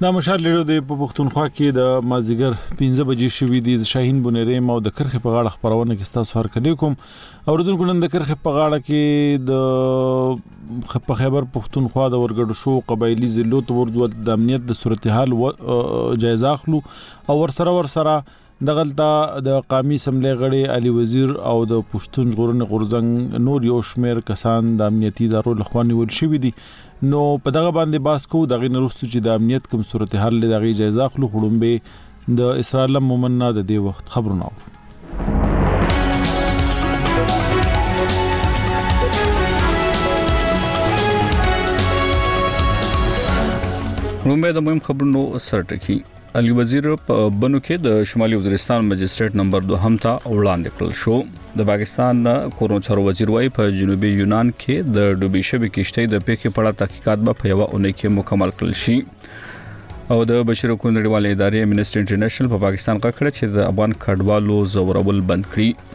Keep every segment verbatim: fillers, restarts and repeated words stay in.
دا مشال لرو د پښتونخوا کې د مازیګر پنځه بجې شوې دي. شاهین بونری مو د کرخه په غاړه خبرونه کې تاسو هر کله کوم اوردونکو نن د کرخه په غاړه کې د په خیبر پښتونخوا د ورګړو شو قبایلی ضلعو ته ورځو د امنیت د صورتحال جایزه اخلو او ورسره ورسره دغلطه د قومي سملې غړي علي وزیر او د پښتون ژغورنې غورځنګ نور یو شمیر کسان د امنیتي ادارو لخوا نیول شوي دي. نو په دغه باندې باس کو دغه نرستو چې د امنیت کوم صورتحال له دغه جایزه اخلو خړومبه د اسرائیل مومننا د دې وخت خبرونه اورو. رومبه د مهم خبرونو سرټکی علي وزیر په بنو کې د شمالي وزیرستان مجستریټ نمبر دو هم ته وړاندې کړل شو. د پاکستان کورونو چارو وزیر وايي په جنوبي یونان کې د ډوبې شوې کشتۍ د پیښې په اړه تحقیقات به په یو اونۍ کې مکمل کړل شي. او د بشري حقوقو نړیوالې ادارې امنیسټي انټرنیشنل په پاکستان کې کړه چې د افغان کډوالو زورول بند کړي.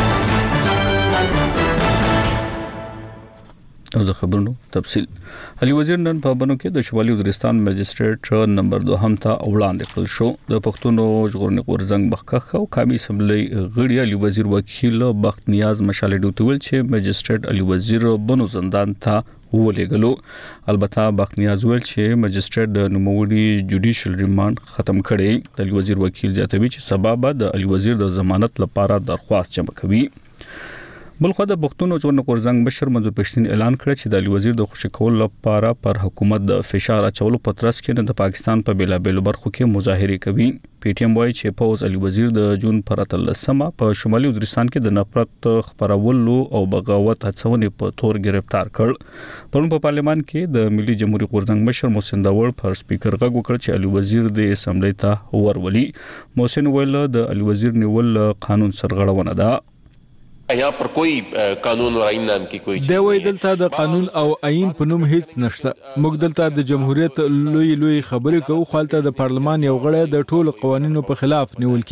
او د خبرونو تفصیل علي وزیر نن په بنو کې د شمالي وزیرستان مجستریټ نمبر دو هم ته وړاندې کړل شو. د پښتون ژغورنې غورځنګ بخښه او قومي اسمبلی غړي علي وزیر وکیل بخت نیاز مشال ډوتول چې مجستریټ علي وزیر بنو زندان ته ولېګلو. البته بخت نیاز ویل چې مجستریټ د نوموړي جوډیشل ریماند ختم کړي. د علي وزیر وکیل زیاتوي چې سبب د علي وزیر د ضمانت لپاره درخواست جمع کوي. بلخو د پښتون ژغورنې غورځنګ بشر منظور پښتين اعلان کړ چې د علي وزیر د خوشی کول لپاره پر حکومت د فشار اچولو په ترڅ کې د پاکستان په بیلابېلو برخو کې مظاهره کوي. پی ټی ایم وايي چې پوز علي وزیر د جون پر اتلسمه په شمالي وزیرستان کې د نفرت خبرولو او بغاوت هڅونې په تور گرفتار کړ. پرون په پارلمان کې د ملي جمهوریت غورځنګ مشر محسن داوړ پر سپیکر غږ وکړ چې علي وزیر د اسمبلی ته ورولي. محسن ویل د علي وزیر نیول قانون سرغړونه ده. यहाँ पर कोई कानून और आईन नाम की कोई चीज नहीं है. दलता د قانون او آئین په نوم هیڅ نشته. موږ دلته د جمهوریت لوی لوی خبرې کوو. خالته د پارلمان یو غړی د ټولو قوانینو په خلاف نیول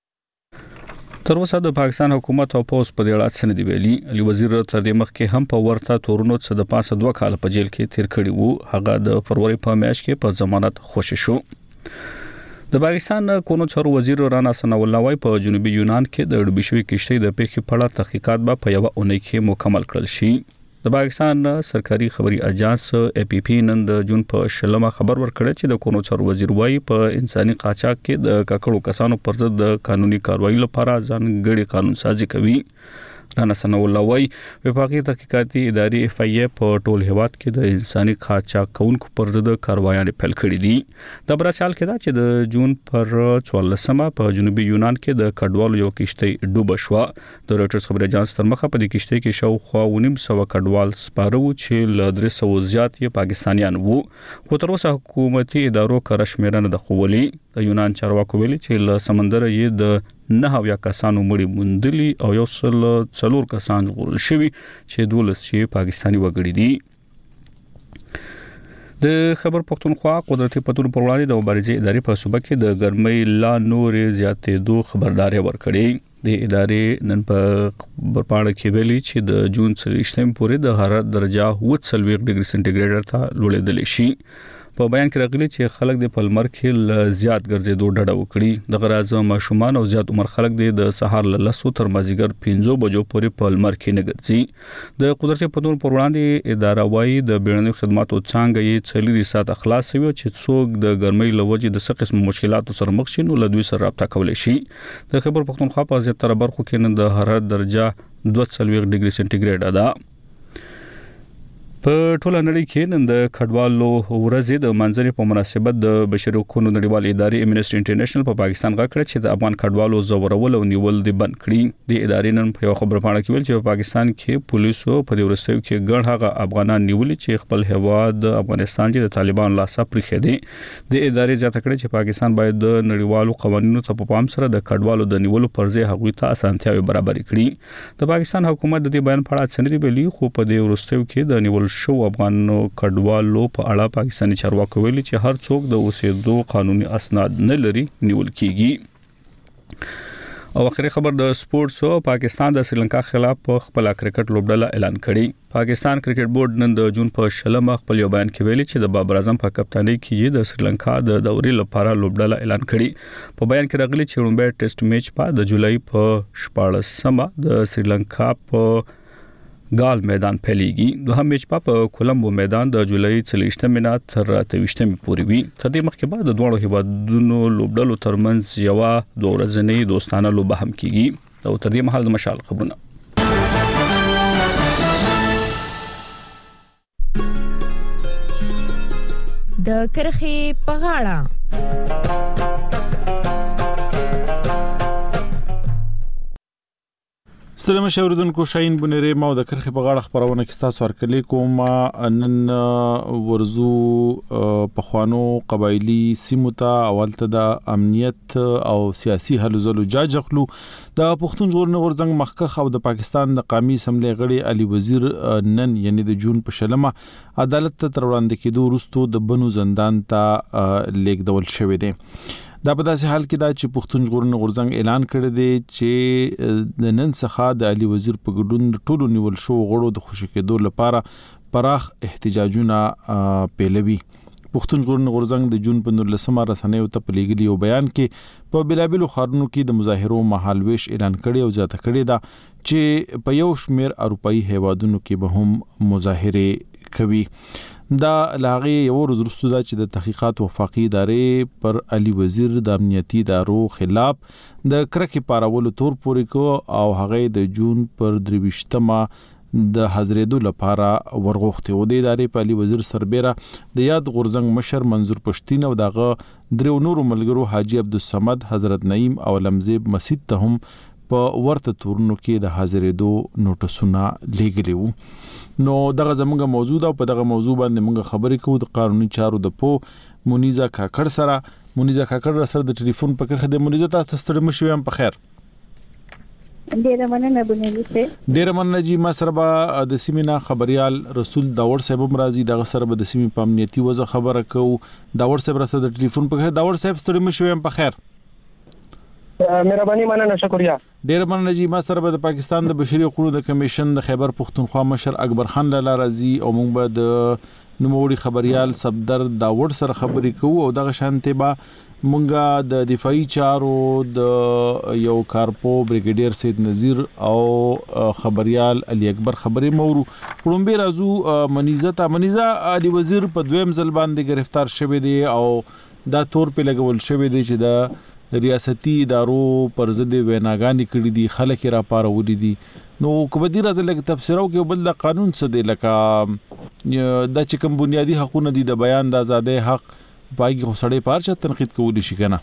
کیږي. تر اوسه د پاکستان حکومت او پوس په دې اړه څه نه دی ویلي. علي وزیر تر دې مخکې هم په ورته تورونو څخه د پاسه دوه کال په جیل کې تیر کړی وو. هغه د فروری په میاشت کې په ضمانت خوشی شو. د پاکستان کورونو چارو وزیر رانا ثناء الله وايي په جنوبي یونان کې د ډوبې شوې کشتۍ د پیښې په اړه تحقیقات به په یو اونۍ کې مکمل کړل شي. د پاکستان سرکاري خبري اژانس اے پی پی نن د جون په شلمه خبر ورکړ چې د کورونو چارو وزیر وايي په انساني قاچاق کې د ککړو کسانو پر ضد د قانوني کاروایی لپاره ځانګړي قانون سازي کوي. رانا ثناء الله وايي وفاقي تحقیقاتي ادارې اف ای په ټول هیواد کې د انساني قاچاق کوونکو پر ضد کاروایي پیل کړې دي. د برسال کې دا چې د جون پر چوارلسمه په جنوبي یونان کې د کډوالو یو کشتۍ ډوب شو. د رويټرز خبري اژانس تر مخه په دې کشتۍ کې شاوخوا ونیم سو کډوال سپاره وو چې ل درې سو زیات یې پاکستانیان وو. خو تر اوسه حکومتي ادارو کار شمیرنه د خوولي. د یونان چارواکو ویلي چې ل سمندر یې د نه هویا کسانو مړي موندلي او یو سل څلور کسان ژغورل شوي چې دولس یې پاکستاني وګړي دي. د خبر پښتونخوا قدرتي پتون پر وړاندې د مبارزې ادارې په صوبه کې د ګرمۍ لا نورې زیاتېدو خبرداري ورکړې. د ادارې نن په برپاړه کې ویلي چې د جون څلوېښتم پورې د حرارت درجه اووه څلوېښت ډیګري سنټیګریډ ته لوړېدلی شي. په بیان کې راغلي چې خلک د پلمر کې زیات ګرځېدو ډډه وکړي. د غراز ماشومان او زیات عمر خلک د سهار له لسو تر مازیګر پنځو بجو پورې پلمر کې نه ګرځي. د قدرتي پتون پر وړاندې اداره وايي د بیړنیو خدماتو څنګه یې څلوري ساعت خلاص وي چې څوک د ګرمۍ لوجې د څه قسم مشکلاتو سره مخ شي نو له دوی سره رابطه کولی شي. د خبر پښتونخوا په زیاتره برخو کې نن د حرارت درجه دوه څلوېښت ډیګري سنټیګریډ ده. په ټوله نړۍ کې نن د کډوالو ورځې د منځري په مناسبت د بشري حقوقو نړیوالې ادارې امنیسټي انټرنیشنل په پاکستان غږ کړ چې د افغان کډوالو زورول او نیول دي بند کړي. د ادارې نن په یو خبرپاڼه کې ویل چې په پاکستان کې پولیسو په دې ورستیو کې ګڼ هغه افغانان نیولي چې خپل هیواد افغانستان چې د طالبان لاسه پرېښی دی. د ادارې زیاته کړې چې پاکستان باید د نړیوالو قوانینو ته په پام سره د کډوالو د نیولو پر ځای هغوی ته اسانتیاوې برابر کړي. د پاکستان حکومت د دې بیان په اړه څه نه دی ویلي خو په دې ورستیو کې د نیول شو افغانو کډوالو په اړه پاکستاني چارواکو ویلي چې هر څوک د اوسېدو قانوني اسناد نه لري نیول کیږي. او اخري خبر د سپورتس پاکستان د سریلانکا خلاف په خپل کرکټ لوبډله اعلان کړی. پاکستان کرکټ بورډ نن د جون په شلمه خپل یو بیان کې ویلي چې د بابر اعظم په کپتانۍ کې د سریلانکا د دوري لپاره لوبډله اعلان کړی. په بیان کې راغلي چې لومړی ټیسټ میچ په د جولای په شپاړسمه د سریلانکا په ګال میدان پیلېږي. دوهم میچ په کولمبو میدان د جولای څلوېښتمې نه تر اتهویشتمې پورې وي. تر دې مخکې به د دوه هیوادونو لوبډلو ترمنځ یو دوه ورځنۍ دوستانه لوبه هم کیږي. او تر دې مهال د مشال خبرونه. د کرخې په غاړه ستړي مشوردونکو شاهین بنيري ما د کرخې په غاړه خبرونه کې تاسو ورکلې کوم. نن ورزو په خوانو قبایلی سیمو ته اولته د امنیت او سیاسي هلو ځلو جاجخلو د پښتون ژغورنې غورځنګ مخکخ او د پاکستان د قومي اسمبلی غړي علي وزیر نن یعنی د جون په شلمه عدالت ته تر وړاندې کېدو وروسته د بنو زندان ته لیږدول شوی دی. دا په داسې حال کې دا چې پښتون ژغورنې غورځنګ اعلان کړی دی چې د نن څخه د علي وزیر په ګډون ټولو نیول شو غړو د خوشی کېدو لپاره پراخ احتجاجونه پیلوي. پښتون ژغورنې غورځنګ د جون په نولسمه رسنیو ته په لیږلي یو بیان کې په بلابلو خارونو کې د مظاهرو مهالويش اعلان کړی او ځاته کړی دا چې په یو شمیر اروپאי هیوادونو کې به هم مظاهره کوي. دا لاغي یو ورځ وروسته دا چې د تحقیقات وفاقي ادارې پر علي وزیر د امنیتي ادارو خلاف د کرکې پارولو تور پورې کو او هغه د جون پر درويشتمه د حاضرېدو لپاره ورغوښتي. و د ادارې په علي وزیر سربېره د یاد غورځنګ مشر منظور پښتين او دغه درو نورو ملګرو حاجی عبدالصمد حضرت نعیم او لمزیب مسجد ته هم په ورته تورونو کې د حاضرېدو نوټسونه لیږلي وو. نو دغه زموږه موضوع ده او په دغه موضوع باندې موږ خبرې کوو د قانوني چارو د پو مونیزا کاکړ سره. مونیزا کاکړ سره د ټلیفون په کرخه د مونیزا ته ستړي مشوي هم په خیر. ډیره مننه بنیادی سه ډیره مننه جی. ما سره به د سیمینا خبريال رسول داور صاحب مرضی دغه سره به د سیمې په امنیتي وضع خبره کوو. داور صاحب سره د ټلیفون په خیر. داور صاحب ستړي مشوي هم په خیر. مهرباني مننه شکریا. ډیر مننه جی. ما سره به د پاکستان د بشري حقوقو د کمیشن د خیبر پختونخوا مشر اکبر خان لاله رازي او موږ به د نوموړي خبريال صفدر داوړ سره خبرې کوو او دغه شانته به مونږه د دفاعي چارو د یو کارپو بریګیډیر سید نذیر او خبريال علي اکبر خبرې مورو کومبه رازو منیزه منیزه علي وزیر په دویم ځل باندې گرفتار شوی دی او دا تور په لګول شوی دی چې د ریاستي ادارو پر ضد ویناګانی کړې دي خلک را پارولې دي. نو کوم دي راته لګ تفسیرو کې بل قانون څه دی لکه د چې کوم بنیادی حقوقونه دي د بیان د آزادۍ حق پایږي خو سړی پارچا تنقید کولی شي کنه.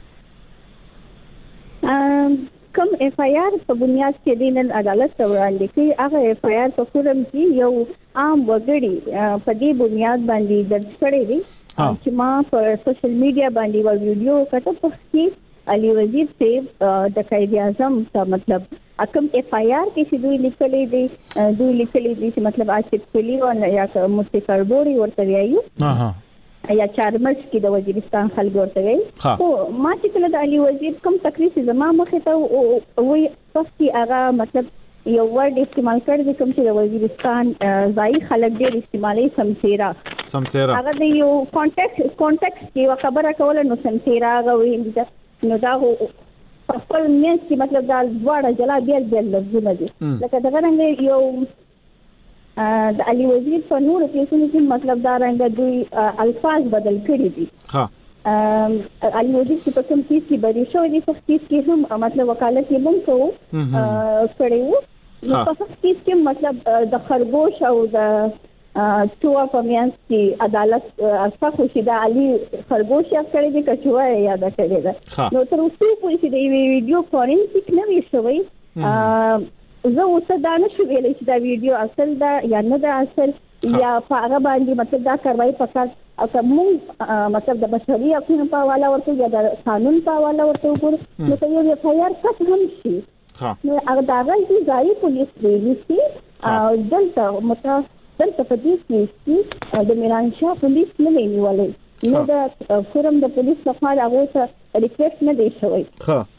کوم اف آی آر په بنیاد کې دینن عدالت ته وړاندې کی هغه اف آی آر په فورم کې یو عام وګړي په دې بنیاد باندې درج کړی دی چې ما په سوشل میډیا باندې و ویډیو کټه پخې علي وزیر سے د قائد اعظم کا مطلب اکم ایف آئی آر کې چې دوی لیکلي دي دوی لیکلي دي چې مطلب آصف کلی او یا مستقربوري ورته ویایو ها یا چارمرز کې د وزیرستان خلک ورته ویي. او ما چې کله د علي وزیر کوم تقریر زما مخه ته وي پخې هغه مطلب یو ورډ استعمال کړی کوم چې د وزیرستان ځای خلک ډېر استعمالي سمسيرا سمسيرا هغه د یو کانټیکټ کانټیکټ کې خبره کوله نو سمسيرا غوي نو دا په خپل مینس کې مطلب دا ډوړه جلا بیل بیل لفظونه دي لکه دا رنګ یو د علي وزیر په نور کیسونو کې مطلب دا رنګ دوی الفاظ بدل کړي دي. ها علي وزیر چې په کوم کیس کې بری شو دي په کیس کې هم مطلب وکالت یې مونږ کوو کړیو نو په کیس کې مطلب د خرګوش او د چوا پمیانس کی عدالت اسا خوشی دا علی خرگوش یا کړی دی کچوا یاد کړی دا نو تر اوسه پوری چې دی ویډیو فورنسیک نه وی شوی زه اوسه دا نه شو ویلې چې دا ویډیو اصل دا یا نه دا اصل یا هغه باندې مطلب دا کاروایی پکار او موږ مطلب د بشري حقوقو په حواله ورته یا د قانون په حواله ورته وګورو نو ته یو اف آی آر څه هم شي نو هغه دا غوښتي ځای پولیس دی چې او دلته مت دلته په دې کې د میرانشاه پولیس نه نیولې نو د فورم د پولیس لخوا هغه ته ریکوست نه دی شوی. ها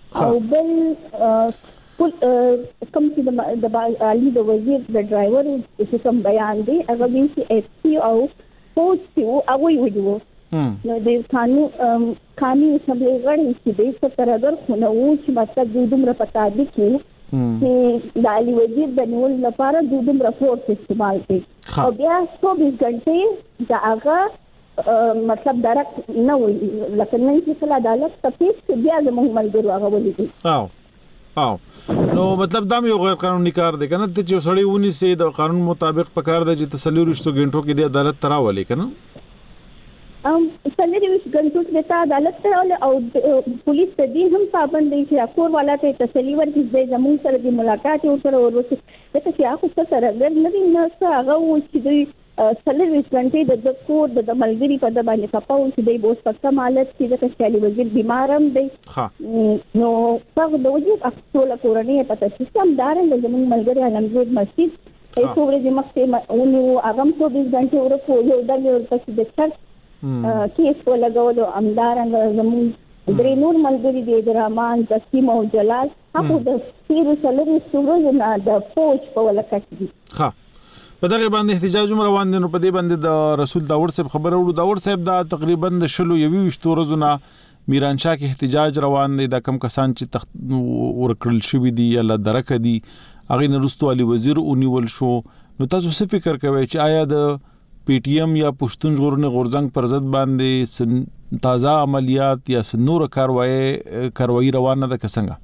او بل کل کوم چې د علي د وزیر د ډرایور چې کوم بیان دی هغه وی چې اف سی او پوسټ او هغه ویډیو نو د قانون قانوني اسمبلی غړي چې د سترګر خو نو چې مطلب د دومره پتا دي چې د علي وزیر د نیول لپاره د دومره فورس استعمال کړي او بیا چوبیس غنټې دا هغه مطلب درک نه وي لکه نن چې کله عدالت تفصیل بیا زموږ ملګرو هغه ولې او او نو مطلب دا یو غیر قانوني کار دی کنه چې سړی ونی سي د قانون مطابق پکار دی چې تسلی رښتو غنټو کې د عدالت تراولې کنه ام تسلی رښتو غنټو کې د عدالت تراولې او پولیس ته دې هم پابند دي چې اکور والا ته تسلی ورکړي د زمون سره د ملاقات او سره ورسې دغه چې هغه سره غیر نه دي نه هغه و چې دوی سلر وسټنټي د دکتور د ملګری په د باندې کپاو چې د بوس په کمالت چې د کچالي وزیر بیمارم دی نو څنګه د وجود اصول کورنۍ په تاسیسم دار د زمون ملګری علمزود مسجد ایسو ورځې مخکې او هغه چوبیس غنټې ورکو یو د یو پس د چر کیس کو لګولو امدارنګ زمون درې نور ملګری دی درمان تسیم او جلال هغه د سیر سلر وسټورو نه د پوج په ولکټ دي ها په دغه باندې احتجاج هم روان دي نو په دې باندې د رسول داور صاحب خبره ورو داور صاحب دا تقریبا د شلو یوي وشتو ورځونه میرانشاه کې احتجاج روان دي د کم کسان چې تخت ورکړل شوی دي یا ل درک دي اغه نرستو علي وزیر اونیول شو نو تاسو څه فکر کوئ چې آیا د پی ټی ایم یا پښتون ژغورنې غورځنګ پر ضد باندې تازه عملیات یا نور کاروایی کاروایی روانه ده کسنګه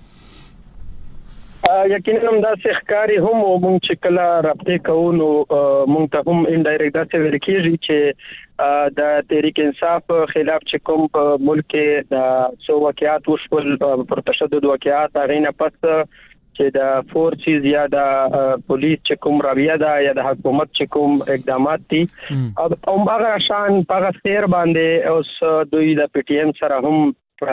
یقینا هم دا ښکاری هم مونږ چې کله رابطه کوو نو مونږ ته هم انډایرکټ دا څه ویل کېږي چې د تحریک انصاف خلاف چې کوم په ملک کې د سو واقعات وشول پر تشدد واقعات غینه پس چې د فورسز یا د پولیس چې کوم رویه ده یا د حکومت چې کوم اقدامات دي او هغه شان په غیر باندې اوس دوی د پی ټی ایم سره هم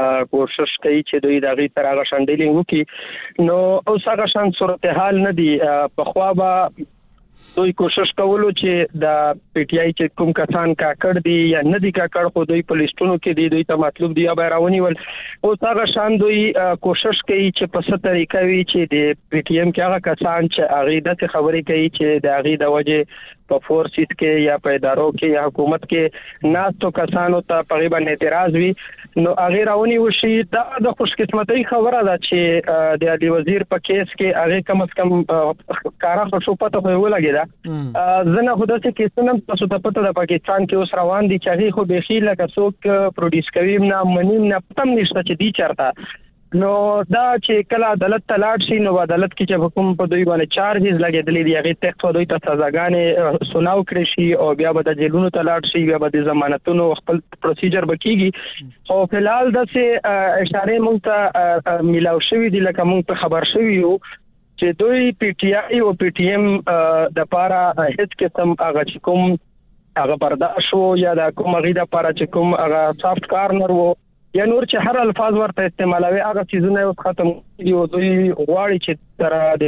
کوشش کوي چې دوی د غي تر هغه شانډیلینګ وکړي نو اوس هغه شان صورتحال نه دي په خوا به دوی کوشش کولو چې د پی ټی آی چې کوم کسان کاکړ دي یا نه دي کاکړ خو دوی په لیستونو کې دي دوی ته مطلوب دی یا بیرونی ول اوس هغه شان دوی کوشش کوي چې په ست طریقه وی چې د پی ټی ایم کې هغه کسان چې هغه د خبرې کوي چې د هغه د وجه په فورسز کې یا په ادارو کې یا حکومت کې ناستو کسانو ته تقریبا اعتراض وی نو هغه راونی وشي دا د خوش قسمتۍ خبره ده چې د علي وزیر په کیس کې هغه کم از کم کارا خوشو پته ویولګی دا زنه خو داسې کیسونه تاسو ته پته ده پاکستان کې اوس روان دي چې هغه خو بخي لکه څوک پروډوس کوي نه منیم نه پم نشته چې دی چرته نو دا چې کله عدالت ته لاړ شي نو عدالت کې چې حکم په دوی باندې چارجز لګیدلې دي هغه تک په دوی ته سزاګانې سناو کړی شي او بیا به د جیلونو ته لاړ شي بیا به د ضمانتونو خپل پروسیجر بکیږي او فلحال د څه اشاره مونږ ته ملاو شوی دي لکه مونږ ته خبر شوی یو چې دوی پی ټی آی او پی ټی ایم د پاره هیڅ قسم هغه کوم هغه برداشت شو یا د کوم غي د پاره چې کوم هغه سافت کارنر وو یا نور چې هر الفاظ ورته استعمالوي هغه چیزونه یو ختم دي او دوی غواړي چې تر د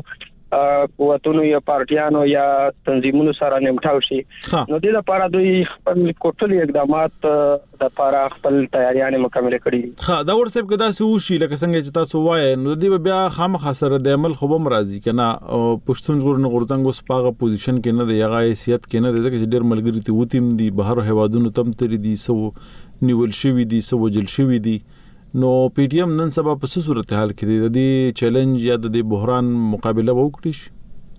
دواړو قوتونو یا پارټیانو یا تنظیمونو سره نیمټاو شي نو د لپاره دوی خپل کوټلي اقدامات د لپاره خپل تیاریاں مکمل کړي ها دا ورسې کدا سو شي لکه څنګه چې تاسو وایي نو د بیا خامخا سره د عمل خو به مرضی کنه پښتون ژغورنې غورځنګ اوس پاغه پوزیشن کې نه دی هغه حیثیت کې نه دی ځکه چې ډېر ملګری ته وتیم دي بهر هوادونو تم تر دي سو نیول شوی دي سو وجل شوی دي نو پی ټی ایم نن سبا په صورتحال کې دی د دې چیلنج یا د بحران مقابله وکړي شي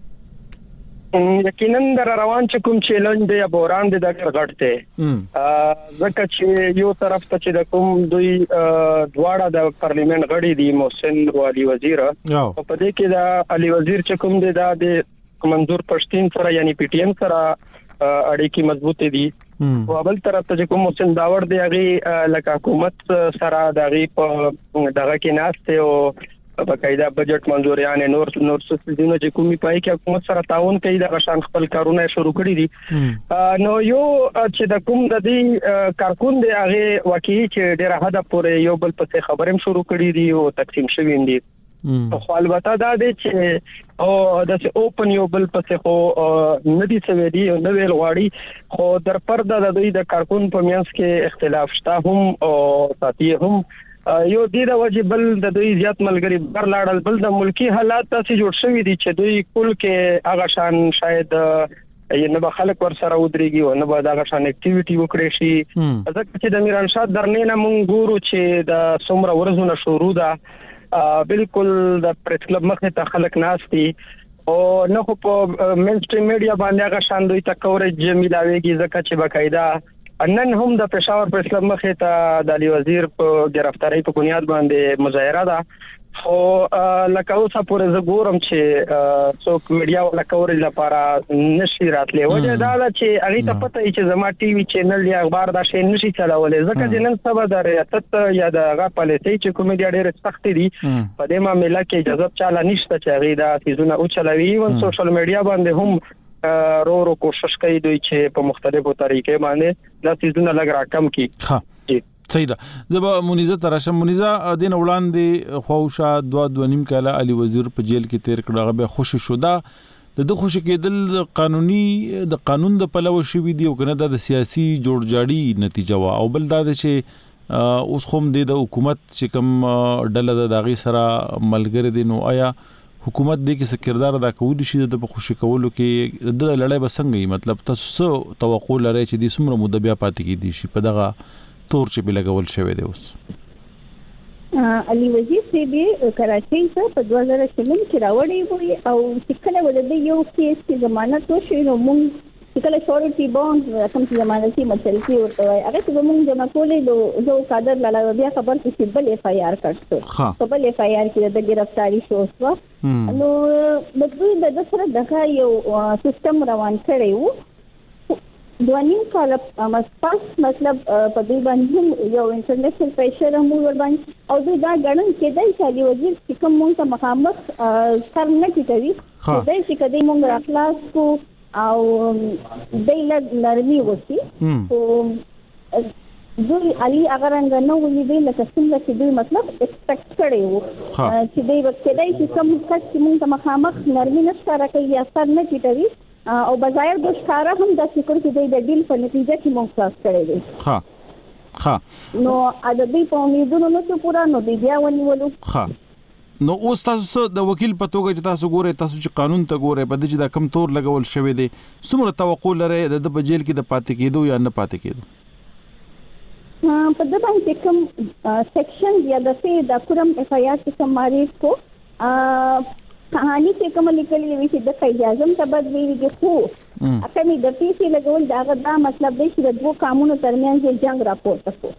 یقینا در روان چې کوم چیلنج دی یا بحران دی د غټته ځکه چې یو طرف ته چې د کوم دوی دواړه د پارلیمنت غړي دي محسن او علي وزیر او په دې کې د علي وزیر چې کوم دی د منظور پښتين سره یعنی پی ټی ایم سره اړیکې مضبوطې دي او بل طرف ته کوم محسن داور دی هغه لکه حکومت سره دغه په دغه کې ناشته او په قاعده بجټ منځوریان نور نور څه دي چې کومي پای کې حکومت سره تعاون کوي د غشان خپل کارونه شروع کړی دي نو یو چې د کوم د دې کارکون دی هغه واقعي چې ډېر حد پورې یو بل په خبرم شروع کړی دي او تقسیم شوی دي خو البته دا دی چې او د اوپن یو بل پسې خو ندي سوي او نو ویل غواړي خو در پرده د دوی د کارکون په میانس کې اختلاف شته هم او ساتي هم یو د دې وجه بل د دوی زیات ملګری بر لاړل بل د ملکی حالات تاسو جوړ شوی دي چې دوی کول کې هغه شان شاید یې نه به خلک ور سره ودرېږي او نه به دا شان اکټیویټي وکړي شي ځکه چې د میرانشاه درنې نه مونږ ګورو چې د څومره ورځونه شروع ده بالکل د پریس کلب مخه ته خلک ناشتي او نه خو په مین سټریم میډیا باندې هغه شان دوی ته کوریج ملاويږي ځکه چې باقاعده نن هم د پېښور پریس کلب مخه ته د علي وزیر په گرفتاری په بنیاد باندې مظاهره ده خو لکه اوسه پورې زه ګورم چې څوک میډیا ولا کوریج لپاره نشي راتلی وجه دا ده چې هغه ته پته چې زما ټي وي چینل یا اخبار دا شی نشي چلولای ځکه چې نن سبا د ریاست یا د هغه پالیسي چې کوم میډیا ډېر سخت دي په دې معاملې کې اجازه چاله نشته چې هغه دا سيزونه او چلوي او سوشل میډیا باندې هم رو رو کوشش کوي دوی چې په مختلفو طریقې باندې دا سيزونه لګ راکم کی ها صحیح ده. زبا منیزه تراشم منیزه دین وړاندې خوښه دوا دوا نیم کاله علي وزیر په جیل کې تیر کړه هغه خوشی شو دا د خوشی کېدل قانوني د قانون د پلوه شوی دی او کنه د سیاسي جوړجاړي نتیجه وا او بل دا چې اوس خوم د حکومت چې کوم ډله د داغي سره ملګری دي نو آیا حکومت دې کې څه کردار ادا کولی شي د خوشی کولو کې د لړۍ بسنګي مطلب تاسو توقع لرئ چې د سمره مده بیا پاتې کیدي شي په دغه تور چې بلګول شوی دی اوس علي وزیر سی بي کراچۍ ته په دوه زره شلم کې راوړی وي او چې کله ولدي یو کیس کې ضمانت وشي نو موږ چې کله شورټي بوند کوم چې ضمانتي مسلې ورته وای هغه چې موږ جمع کولې نو زه قادر لاله بیا خبر چې بل اف آی آر کړو په بل اف آی آر کې د گرفتاری شو نو د دوی د سره دغه یو سیستم روان کړی وو دوانیم کال پاس مطلب په دې باندې یو انټرنیشنل پریشر هم ور باندې او دا غړن کېدای چې علي وزیر چې کوم مونږ ته مخامخ سر نه کیږي دا چې کدی مونږ راخلاص کو او دایله نرمي وسی او دوی علي اگر څنګه نو ولې لکه څنګه چې دوی مطلب ایکسپیکټ کړي وو چې دوی وخت کېدای چې کوم کس چې مونږ ته مخامخ نرمي نشته راکې یا سر نه کیږي او بظاهر د ښکارا هم د فکر کې د ډیل په نتیجه کې مونږ خلاص کړی دی ها ها نو ادبي په امیدونو نو څه پورا نو بیا ونیولو ها نو اوس تاسو د وکیل په توګه چې تاسو ګورئ تاسو چې قانون ته ګورئ په دې چې دا کم تور لګول شوی دی څومره توقع لرئ د په جیل کې د پاتې کېدو یا نه پاتې کېدو ها په دغه باندې کوم سیکشن یا د سي د کوم اف آی آر چې سماري کو کہانی کې کوم لیکلي وي چې د قید اعظم ته بدوي خو اته می د پی سی لګول دا غدا مطلب دی چې د دوه قانونو ترمنځ جنگ راپورته شو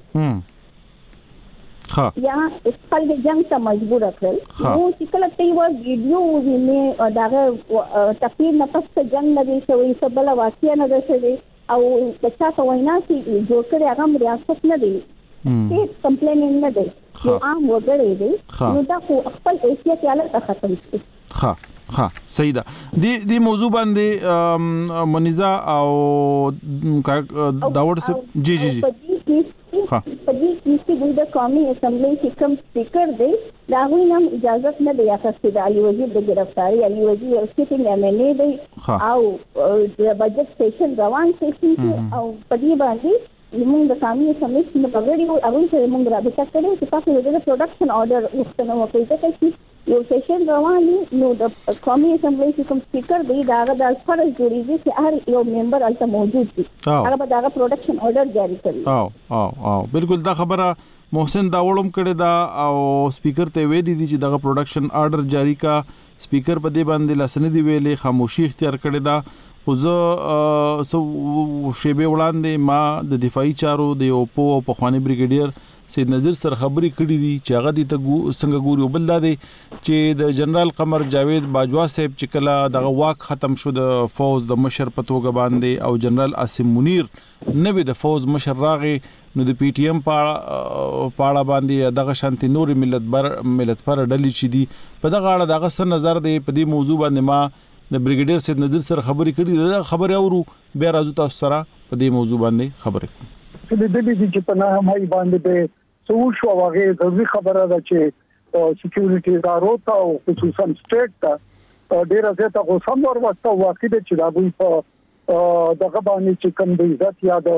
ها یا خپل جنگ ته مجبور کړل نو چې کله تی و ویډیو ویني دا تفصیل نه پس جنگ نه دی شوی څه بل واقعیا نه ده شوی او د تاسو وینا چې جوړ کړی هغه ریاست نه دی چې کمپلینینګ نه دی نو عام وګړي دی نو دا خو خپل حیثیت یاله ختم شي ها ها صحیح ده د دې موضوع باندې منیزه او داوود سے جی جی جی ها په دې کې د قومي اسمبلی کې کوم سپیکر دی دا غوښنه نام اجازه نه دی اخیستل د علي وزیر د گرفتاری علي وزیر یو سیټینګ ایم ان ای دی او د بجټ سیشن روان سیشن او په دې باندې موږ د قومي اسمبلی څخه په غوړي او هغه سره موږ رابطه کړې چې تاسو د پروډکشن آرډر وختنه وکړئ چې یو سیشن رواني نو د قومي اسمبلی کې کوم سپیکر دی دا هغه د فرض جوړیږي چې هر یو ممبر الته موجود دی هغه به دا پروډکشن آرډر جاری کوي او او او بالکل دا خبره محسن داوړم کړي دا او سپیکر ته ویلي دي چې دا پروډکشن آرډر جاری کا سپیکر په دې باندې لاسنه دی ویلې خاموشي اختیار کړي دا خو زه سو شیبه وړاندې ما د دفاعي چارو د یو په پخوانی بریګیډیر سید نذیر سره خبرې کړې دي چې هغه د څنګه ګوري بل دا دی چې د جنرال قمر جاوید باجوا صاحب چې کله دغه واک ختم شو د فوج د مشر په توګه باندې او جنرال عاصم منیر نوې د فوج مشر راغی نو د پی ټی ایم پاړه باندې دغه شانتي نور ملت بر ملت پر ډلې چي دي په دغه اړه دغه سن نظر دی په دې موضوع باندې ما د بریګیډیر سید نذیر سره خبرې کړې دا خبره اورو بیا راځو تاسو سره په دې موضوع باندې خبرې کوم د دې چې په نام هي باندې به څو شو واغې د خبره ده چې سکیورټي ادارو ته او خصوصا سټیټ ته ډیره زیاته غوسه ور وسته واقع ده چې دا دوی په دغه باندې چې کوم د عزت یا د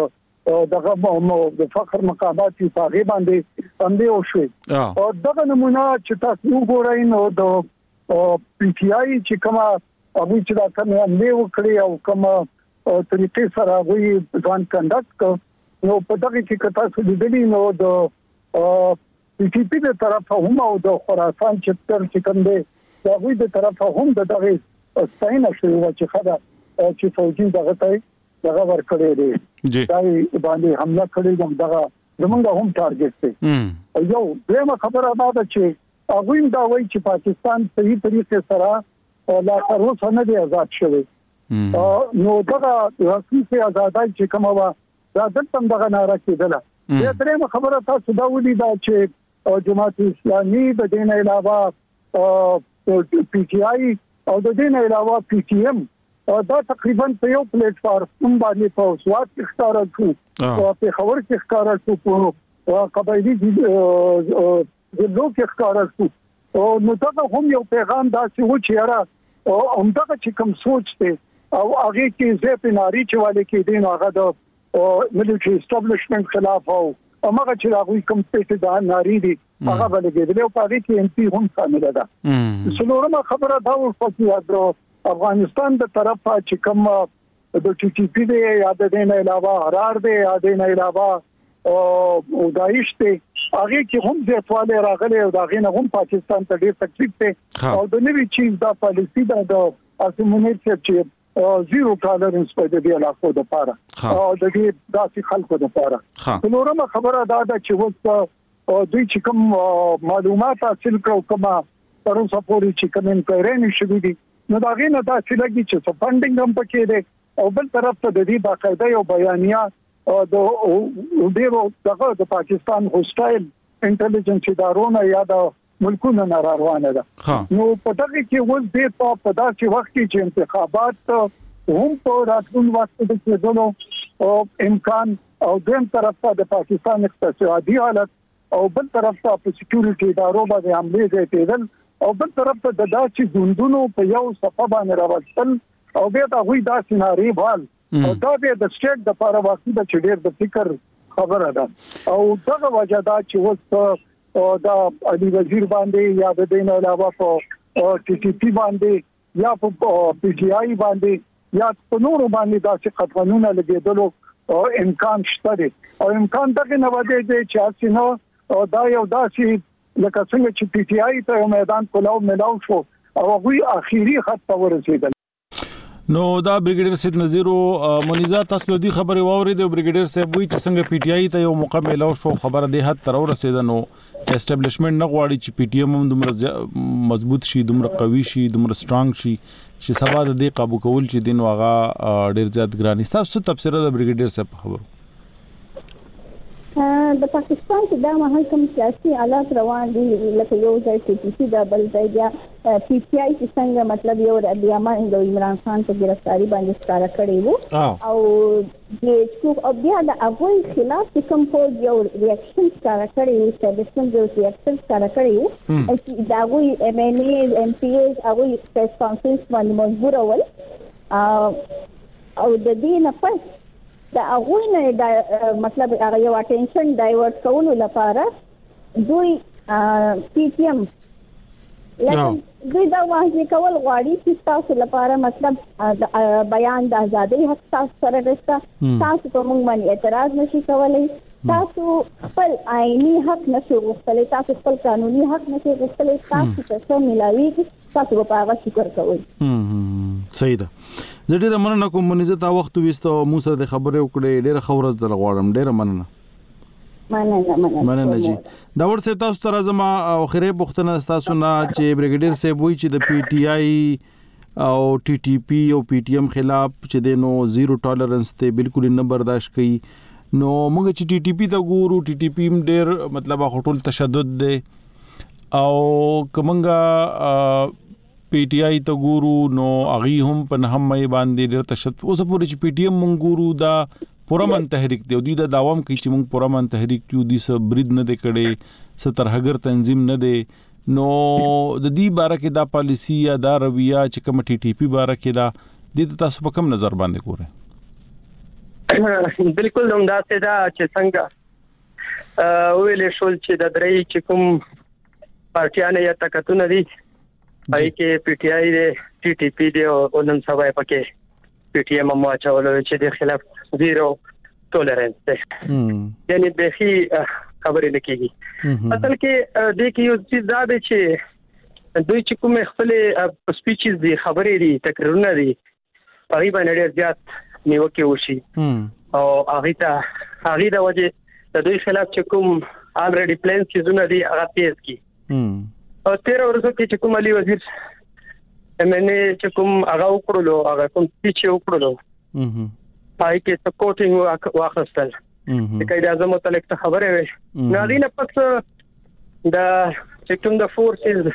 دغه د فخر مقامات په هغه باندې باندې وشو او دغه نمونه چې تاسو وګورئ نو د پی ټی آی چې کومه ابو چې دا کومه عمله وکړي او کومه طریقې سره وی ځان کنډکټ نو په دغه کې تاسو لیدلی نو د پی ټی پی د طرفه هم او د خراسان چپټر چې کوم دی دا وی د طرفه هم د دغه ستاینه شوی و چې خدا چې فوجي دغه ته دغه ورکړی دی دا باندې حمله کړې دغه زمونږ هم ټارګټ دی یو دغه خبره ده چې هغه دا وایي چې پاکستان صحیح طریقې سره لا تر اوسه نه دی آزاد شوی نو دغه رسمي آزادۍ چې کومه وا دا دلته دغه ناره کېدله دا درېمه خبره تاسو دا ولې دا چې جماعت اسلامي د دین علاوه پی ټی آی او د دین علاوه پی ټی ایم دا تقریبا په یو پلیټ فارم باندې په سواد کې ښکارا شو او په خبر کې ښکارا شو په قبایلی د لو کې ښکارا شو او نو دا هم یو پیغام دا چې و چې را او همدغه چې کوم سوچ ته او هغه کې زه په ناری چې والے کې دین هغه د ملټری اسټابلیشمنت خلاف او هغه چې هغه کوم څه دا ناری دي هغه بلګي دی او په دې کې ام پی هم شامل ده څلورمه خبره دا ورته یادو افغانستان د طرفه چې کوم د ټي ټي پی دی یا د دین علاوه حرار دی یا د دین علاوه او داعش دی هغه کې هم ځواله راغلي او دا غینه هم پاکستان ته ډیر تکلیف دی او د نوې چیز دا پالیسی دا د اسمنیت چې زیرو ټالرنس په دې علاقو د پاره او د دې داسې خلکو د پاره نورمه خبره دا ده چې وڅ دوی چې کوم معلومات حاصل کړو کومه تر اوسه پورې چې کوم انکوایري نشي دي نو دا غینه دا چې لګي چې فندینګ هم پکې دی او بل طرف ته د دې باقاعده یو بیانیه د ډیرو دغه د پاکستان هوسټایل انټيليجنس ادارونو یا د ملکونو نه روانه ده نو په دغه کې وځ دې په داسې وخت کې چې انتخابات هم په راتلونکي وخت کې کېدلو امکان او دیم طرف ته د پاکستان اقتصادي حالت او بل طرف ته په سکیورټي ادارو باندې حمله کېدل او بل طرف ته د داسې ګوندونو په یو صفه باندې راوستل او بیا دا وی داسې ناری بال او دا به د سټیټ د لپاره واقعي د چډیر د فکر خبره ده او دغه وجه دا چې وځ او دا علي وزیر باندې یا د دین علاوه په ټي ټي پی باندې یا په پی ټي آی باندې یا په نورو باندې دا چې قانونونه لګیدلو امکان شته دي او امکان دغه نه وځي چې اسینو دا یو داسې لکه څنګه چې پی ټي آی ته میدان کولاو ملاو شو او هغه اخیری خط ته ورسېدل نو دا بریګیډر سید نذیر او منیزه تاسو د خبرې واورید او بریګیډر صاحب وی چې څنګه پی ټی آی ته یو مکمل شو خبره ده حد تر ورسېده نو اسټابلیشمنت نه غواړي چې پی ټی ایم هم دومره مضبوط شي دومره قوي شي دومره سترونګ شي چې سبا د دې قابو کول چې دین واغه ډیر زیات ګرانی تاسو تفسیر د بریګیډر صاحب خبرو د پاکستان چې دا مهال کوم سیاسي حالات روان دي لکه یو ځای چې چې دا بل ځای بیا پی ټی آی چې څنګه مطلب یو د بیامان د عمران خان په گرفتاری باندې ستاره کړی وو او د څو بیا د هغه خلاف کوم په یو ریاکشن ستاره کړی وو اسټابلیشمنت یو ریاکشن ستاره کړی وو چې دا وی ایم ان ای ام پی ای هغه پریس کانفرنس باندې مجبور ول او د دې نه پس دا هغه نه مطلب هغه یو اټینشن ډایورټ کولو لپاره دوی پی ټی ایم لکه دوی دا واضح کول غواړي چې تاسو لپاره مطلب بیان د ازادۍ حق تاسو سره رستا تاسو په موږ باندې اعتراض نشي کولای تاسو خپل آئینی حق نشي غوښتلی تاسو خپل قانوني حق نشي غوښتلی تاسو څه ملاوي تاسو په هغه شکر کوئ صحیح ده زه ډیره مننه کوم منیزه تا وخت وېستو مو سره د خبرې وکړې ډیره خورز در غواړم ډیره مننه مننه مننه مننه جی دا ورسې تاسو ته راځم او خیره پوښتنه تاسو نه چې بریګیډر صاحب وایي چې د پی ټی آی او ټي ټي پی او پی ټی ایم خلاف چې د نو زیرو ټالرنس ته بالکل نه برداشت کوي نو موږ چې ټي ټي پی ته ګورو ټي ټي پی ډیر مطلب هټول تشدد دی او کومنګا پی ټی آی ته ګورو نو اغي هم په نهم مې باندې ډېر تشدد اوس پورې چې پی ټی ایم مونږ ګورو دا پرمن تحریک دی دوی دا داوام کوي چې مونږ پرمن تحریک کیو دي سب برید نه دی کړي سترهګر تنظیم نه دی نو د دې باره کې دا پالیسی یا دا رویه چې کوم ټي ټي پی باره کې دا د تاسو په کوم نظر باندې ګورئ بالکل همدا څه دا چې څنګه ویلې شول چې د درې چې کوم پارټیانه یا طاقتونه دي پای کې پی ټی آی دی ټي ټي پی دی او نن سبا پکې پی ټی ایم مو چاولو چې د خلاف زیرو ټولرنس دی یعنی به هي خبرې نکېږي اصل کې د کې یو څه دا دی چې دوی چې کوم خپل سپیچز دي خبرې دي تقریرونه دي هغه باندې ډېر زیات نیوکه وشي او هغه ته هغه د وجه د دوی خلاف چې کوم الریډي پلان چیزونه دي هغه تیز کی او تیر ورځو کې چې کوم علي وزیر امنه چې کوم هغه وکړلو هغه کوم چې وکړلو پای کې سپورټینګ واخستل چې کله اعظم متعلق ته خبره وي ناغینه پس د چې کوم د فورسز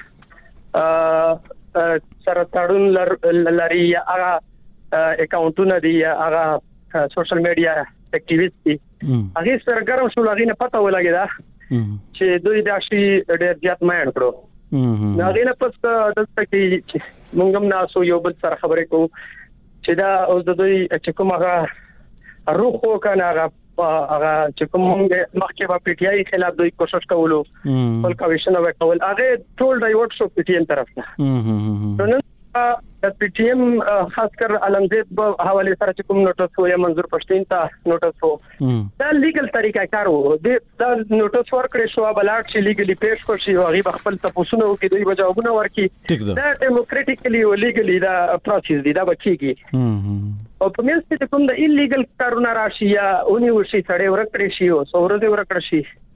ا سره تړون لري هغه اکاونټونه دي هغه سوشل میډیا اکټیویسټ دي هغه سرګرم شو لغینه پته ولګیدا چې دوی د شي ډېر زیات ماین کړو ناغینه پس دلته کې موږ هم ناسو یو بل سره خبرې کوو چې دا اوس د دوی چې کوم هغه روخو کنه هغه هغه چې کوم مخکې په پی ټی آی خلاف دوی کوشش کولو ول کمیشن وکول هغه ټول ډایورټ شو پی ټی ایم طرف نه نو د پی ټی ایم خاص کر علمزید په حواله سره چې کوم نوټس وو یا منظور پښتين ته نوټس وو دا لیګل طریقه کار وو دا نوټس ورکړې شو بلاټ چې لیګلی پیش کړ شي هغه خپل تاسو نو کې دوی جوابونه ورکي دا ډیموکراټیکلی او لیګلی دا پروسس دی دا بچيږي او په مېز کې کوم د ایلیګل کارونه راشي یا اونې وشي سړې ورکړې شي او سورځي ورکړې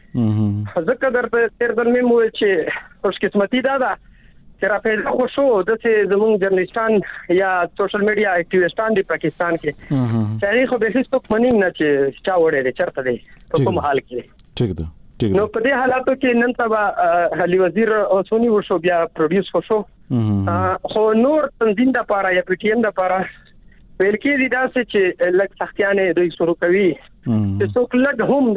شي ځکه درته تر دل مې مو چې خوش قسمتي دا ده چې را پیدا خو شو د چې زموږ جرنالستان یا سوشل میډیا اکټیویسټان دی پاکستان کې چې هغه خو به هیڅ څوک منیم نه چې چا وړي دي چرته دی په کوم حال کې ټیک ده ټیک نو په دې حالاتو کې نن سبا علي وزیر اوسونی وشو بیا پروډوس وشو خو نور تنظیم د پاره یا پی ټی ایم د پاره ویل کې دي دا چې لږ سختیانه دوی شروع کوي چې څوک لږ هم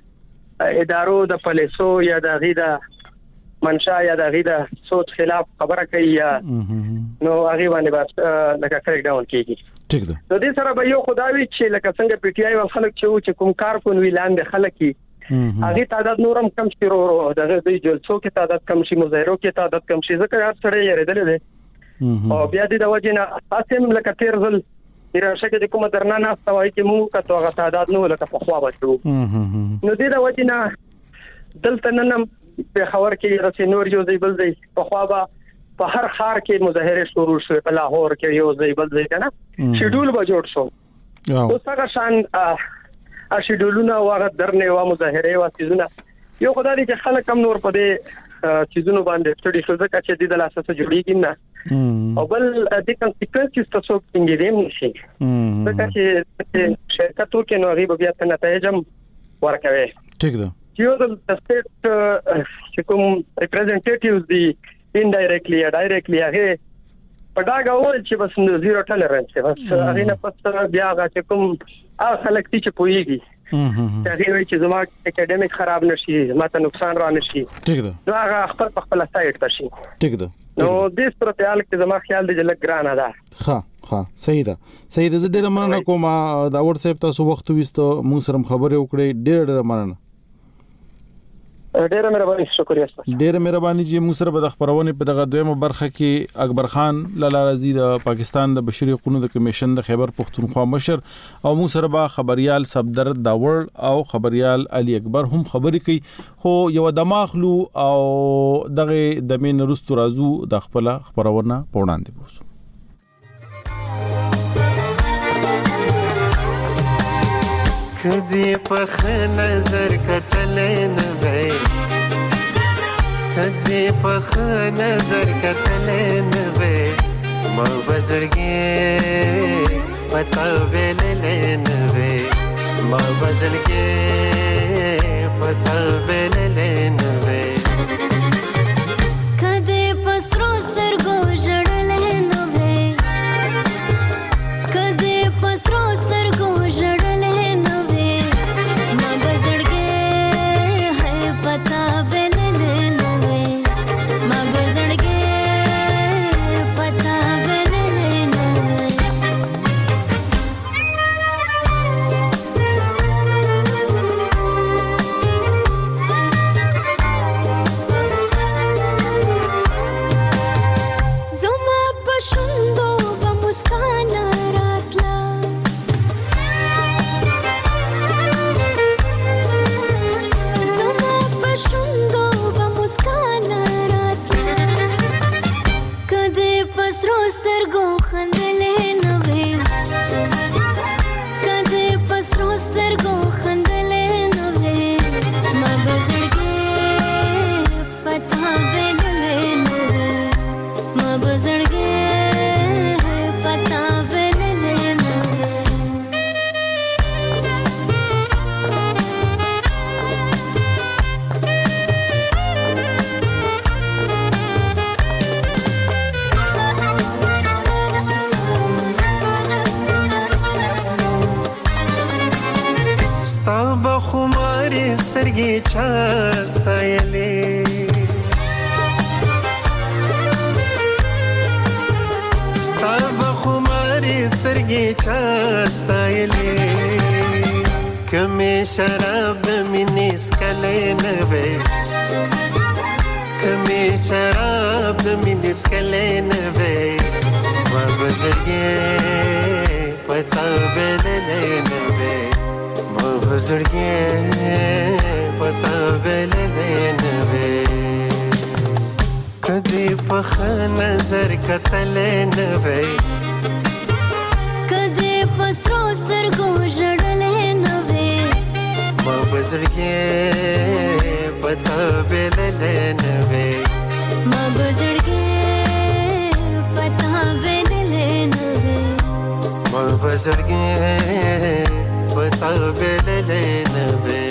د ادارو د پولیسو یا د غیدا منشا یا د غیدا سوچ خلاف خبره کوي یا نو هغه باندې بس لکه کریک ډاون کیږي ټیک ده د دې سره به یو خدای چې لکه څنګه پی ټی آی ول خلک چې کوم کار کوي ویلاند خلک کی هغه تعداد نورم کم شي ورو دغه د جلسو کې تعداد کم شي مظاهرو کې تعداد کم شي ځکه هر سره یې ردل دي او بیا د وجنه اسیم لکه تیر ځل راشه کې کومه درنه نه استوای کې مو کته هغه تعداد نو لکه په خوا بچو نو دې د وجنه دلته نن په خبر کې رسې نور یو ځای بل ځای په خوا به په هر خار کې مظاهره شروع شوه په لاهور کې یو ځای بل ځای کنه شیډول به جوړ شو اوس هغه شان ا شیډولونه واغ درنه وا مظاهره وا چیزونه یو خدای دې خلک کم نور په دې چیزونو باندې سټډي شو ځکه چې د لاسه جوړیږي نه او بل د کنسیکوئنسز تاسو څنګه دې نشي ځکه چې شرکتو کې نو غیب بیا ته نتایج ورکوي ټیک ده یو د سټیټ چې کوم ریپرزنټیټیوز دي انډایرکټلی یا ډایرکټلی هغه پډاګه ول چې بس زیرو ټالرنس بس هغه نه پس بیا هغه چې کوم هغه خلک چې پويږي چې هغه چې زما اکیډمیک خراب نشي ماته نقصان را نشي ټیک ده نو هغه خپل خپل سایت ته شي ټیک ده نو د صورتحال کې زما خیال دی چې لګ ګرانه ده ها ها صحیح ده صحیح ده زه ډیر مننه کوم دا وړ صاحب تاسو وخت وستو موږ سره خبرې وکړې ډیر ډیر مننه ډیر مهرباني شکریہ ستاسو ډیر مهرباني چې موږ سره د خبرونه په دغه دویمه برخه کې اکبر خان لالا رضی د پاکستان د بشري حقوقو د کمیشن د خیبر پختونخوا مشر او موږ سره با خبريال صفدر داور او خبريال علي اکبر هم خبرې کوي خو یو دماغلو او دغه د مين رستو رازو د خپل خبرونه پوڼاندې بوسو کدی پخ نظر کتل نه وای کدی پخ نظر کتل نه وای ما بزرګي پتا ویل نه وای ما بزرګي پتا ویل نه وای کدی پسرو سترګو جړل نه وای کدی پسرو سترګو جړل پسرو سترګو خندلې نه وې کدی پسرو سترګو خندلې نه وې ما بزړګې پتا ویلې نه وې ما بزړګې پتا ویلې نه وې ستا بخمارې سترګې چا ستایلې ستا بخمارې سترګې چا ستایلې کمې شراب د مینې څکلی نه وې کمې شراب د مینې څکلی نه وې ما به زړګې په تا بللی نه وې بزرگی پتا بللی نوی کدی پخ نظر کتلی نوی کدی پسرو سترګو ژړلې نه وې ما بزرگی پتا بللی نوی ما بزړګې پتا ویلې نه وې ما بزرگی پتا بللی نوی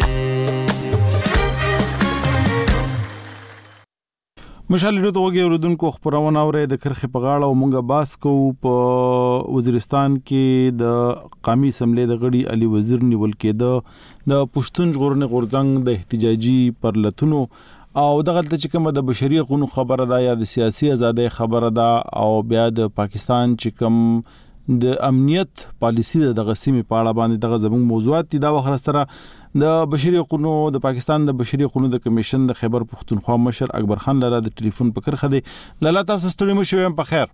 مشال ډیرو توګه اوردونکو خبرونه اوري د کرخې په غاړه او مونږه باس کوو په وزیرستان کې د قومي اسمبلی د غړي علي وزیر نیول کېده د پښتون ژغورنې غورځنګ د احتجاجي پرلتونو او دغه چې کومه د بشري حقوقو خبره ده یا د سیاسي ازادۍ خبره ده او بیا د پاکستان چې کوم د امنیت پالیسی د غسیمې په اړه باندې دغه زموږ موضوعات دي دا وخت سره د بشري حقوقو د پاکستان د بشري حقوقو د کمیشن د خیبر پختونخوا مشر اکبر خان لاله د ټلیفون په کرخه دی لاله تاسو ستړي مو شوم په خیر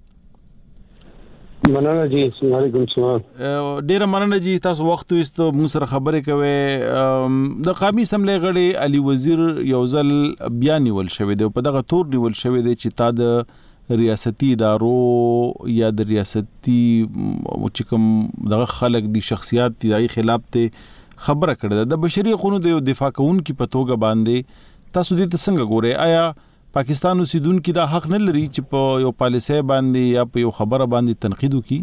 مننه جی وعلیکم السلام ډیره مننه جی تاسو وخت وست موږ سره خبرې کوي د قومي اسمبلی غړي علي وزیر یو ځل بیان نیول شوی دی په دغه تور نیول شوی دی چې تا د ریاستي ادارو یا د ریاستي چکم دغه خلک دي شخصیت دي خلاف ته خبره کړه د بشري حقوقو د دفاع کوونکو په توګه باندې تاسو دې څنګه ګورئ آیا پاکستان اوسیدونکو دا حق نه لري چې په یو پالیسي باندې یا په یو خبره باندې تنقید وکړي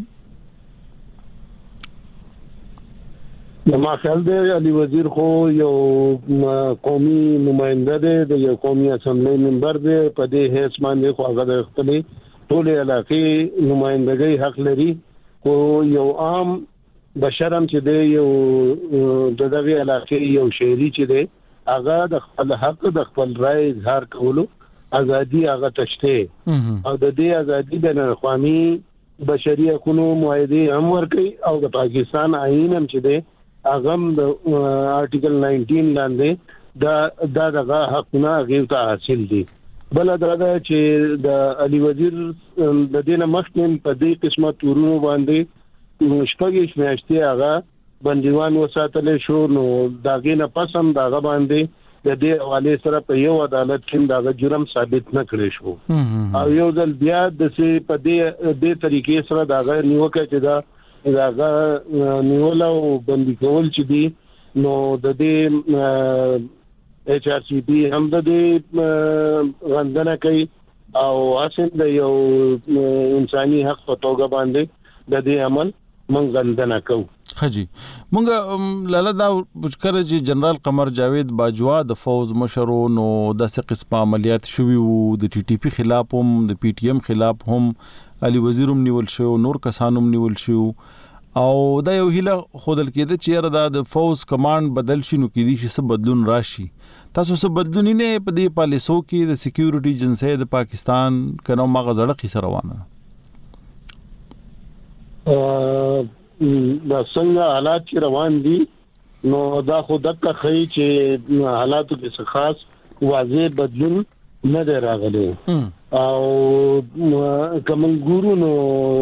ما خیال دی علي وزیر خو یو قومي نماینده دی د یو قومي اسمبلی ممبر دی په دې هیڅ باندې خو هغه د خپل ټول علاقې نمائندګۍ حق لري خو یو عام بشرم چې دی یو د دغه علاقې یو شهري چې دی هغه د خپل حق د خپل رائے اظهار کولو ازادي هغه تشته او د دې ازادي د نړیوالي بشري حقوقو معاهده هم ورکي او د پاکستان آئین هم چې دی هغه د آرټیکل نائنټین لاندې دا دغه حقونه غیر ته حاصل دي بل دا چې د علي وزیر د دینه مخکې په دې قسمه تورونو باندې شپږ میاشتې هغه بندیوان وساتل شو نو داګه نه پسم داغه باندې د دې حواله سره په یو عدالت کې داغه جرم ثابت نه کړی شو او یو ځل بیا د سي په دې دې طریقې سره داغه نیوکه چې دا داغه نیول او بندي کول چې دي نو د دې ایچ آر سی بي هم د دې غندنه کوي او اصل د یو انساني حق په توګه باندې د دې عمل مونږ غندنه کوو خجی مونږ لاله دا بشکره چې جنرال قمر جاوید باجوا د فوز مشرو نو داسې قسمه عملیات شوي وو د ټي ټي پی خلاف هم د پی ټی ایم خلاف هم علي وزیرم نیول شو نور کسانوم نیول شو او دا یو هله خودل کېده چې را د فوز کمانډ بدل شي نو کې دي چې څه بدلون راشي تاسو څه بدلون نه په دې پالیسو کې د سکیورټي ایجنسی د پاکستان کنو ماغه زړه کی سره روانه ا د څنګه حالات روان دي نو دا خود د خې چې حالاتو کې څه خاص واضح بدلون نه دی راغلی او کوم ګورو نو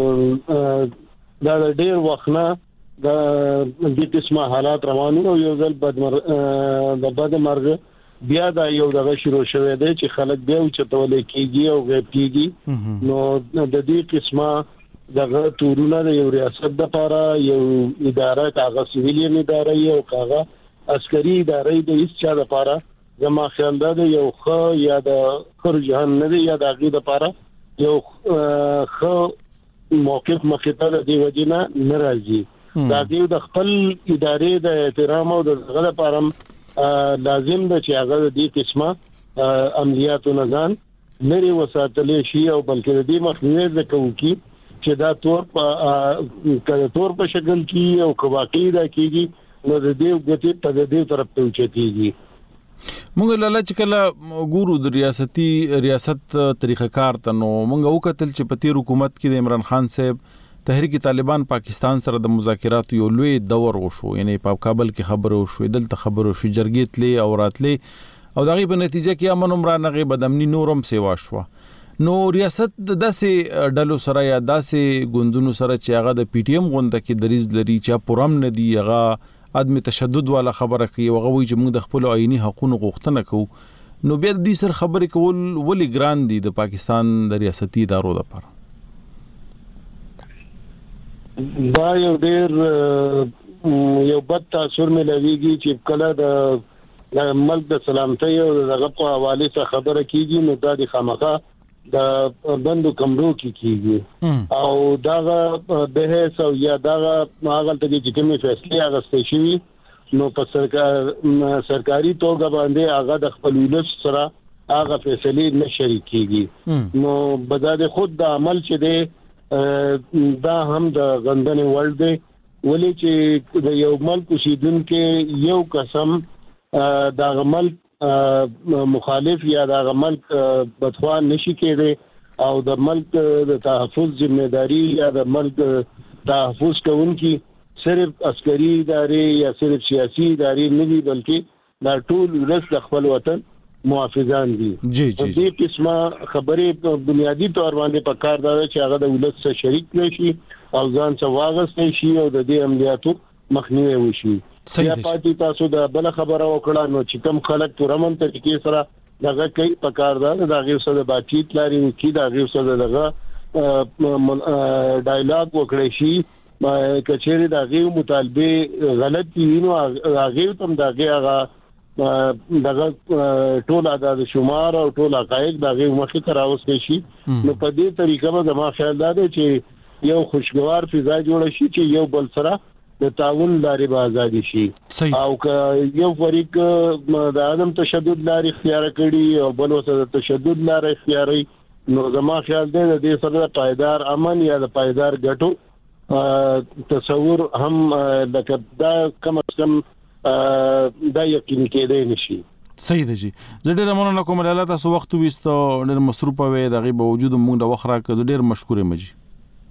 دا ډېر وخت نه د دې قسمه حالات روانو او یو ځل بدمر د بد مرګ بیا دا یو دغه شروع شوه دی چې خلک بیا چتول کیږي او غیب کیږي نو د دې قسمه دغه تورونه د یو ریاست د لپاره یو اداره کاغه سیویلین اداره یو کاغه عسکري اداره د هیڅ چا لپاره زما خیال دا یو خو یا د خرجهان نه یا د غي د لپاره یو خو موقف مخته د دې وجنه ناراضي دا دې د خپل ادارې د احترام او د غلط لپاره لازم ده چې هغه د دې قسمه عملیاتو نه ځان لري وساتلې شي او بلکې د دې مخنیوي وکړي کی چې دا تور په کله تور په شکل کې او کواقی دا کیږي نو د دې غوتی په دې طرف ته چتيږي مونږ لاله چې کله ګورو د ریاستي ریاست طریقه کار ته نو مونږ وکتل چې په تیر حکومت کې د عمران خان صاحب تحریک طالبان پاکستان سره د مذاکراتو یو لوی دور وشو یعنی په کابل کې خبرو شو دلته خبرو شو جرګې تلې او راتلې او دغه په نتیجه کې امن عمرانغه بدامنی نورم سیوا شو نو ریاست د داسې ډلو سره یا داسې ګوندونو سره چې هغه د پی ټی ایم غونډه کې دریز لري چې پرم ندي هغه عدم تشدد والا خبره کوي او هغه چې موږ د خپل آئینی حقوقو غوښتنه کوو نو بیا د سر خبرې کول ولې ګران دي د پاکستان د ریاستي ادارو لپاره دا یو ډیر یو بد تاثیر ملويږي چې کله د ملک د سلامتۍ او دغه په حواله څخه خبره کیږي نو دا د خامخا د بندو کمرو کې کیږي او دا بحث او یا دا هغه ته چې کومې فیصله اغستې شي نو په سرکار سرکاري توګه باندې هغه د خپل ولس سره هغه فیصله نه شریک کیږي نو بذات خود د عمل چې دی دا هم د غندنې ورډ دی ولې چې د یو ملک اوسیدونکو یو قسم د ملک مخالف یا د ملک بدخوا نشي کېږي او د ملک د تحفظ ذمہداري یا د ملک تحفظ کوونکی صرف عسکري ادارې یا صرف سیاسي ادارې نه دي بلکې دا ټول ولس د خپل وطن محافظان دي جی جی دې قسمه خبرې په بنیادی تور باندې په کار دا چې هغه د ولس سره شریک نشي او ځان څخه واغستې شي او د دې عملیاتو مخنیوي وشي یا پاتې تاسو د بل خبره وکړه نو چې کوم خلک پرمن طریقې سره دغه کوي په کار دا د غیر سره باتچیت لري چې د غیر سره دغه ډایلاګ وکړي شي کچېری د غیر مطالبه غلط دي نو هغه تم دغه هغه دغه ټول عدد شمار او ټول حقایق دغه مخې ته راوستي شي نو په دې طریقه به زما خیال دا دی چې یو خوشگوار فضا جوړ شي چې یو بل سره د تعاون لارې به آزادي شي او که یو فریق د عدم تشدد لارې اختیار کړي او بل وسه د تشدد لارې اختیاري نو زما خیال دی د دې سره پایدار امن یا د پایدار ګټو تصور هم لکه دا کم از کم دا یقین کېدای نشي صحیح دی جی زه ډیر مننه کوم لاله تاسو وخت وستو ډیر مصروف وې دغه به وجود موږ د وخره ک ډیر مشکور یم جی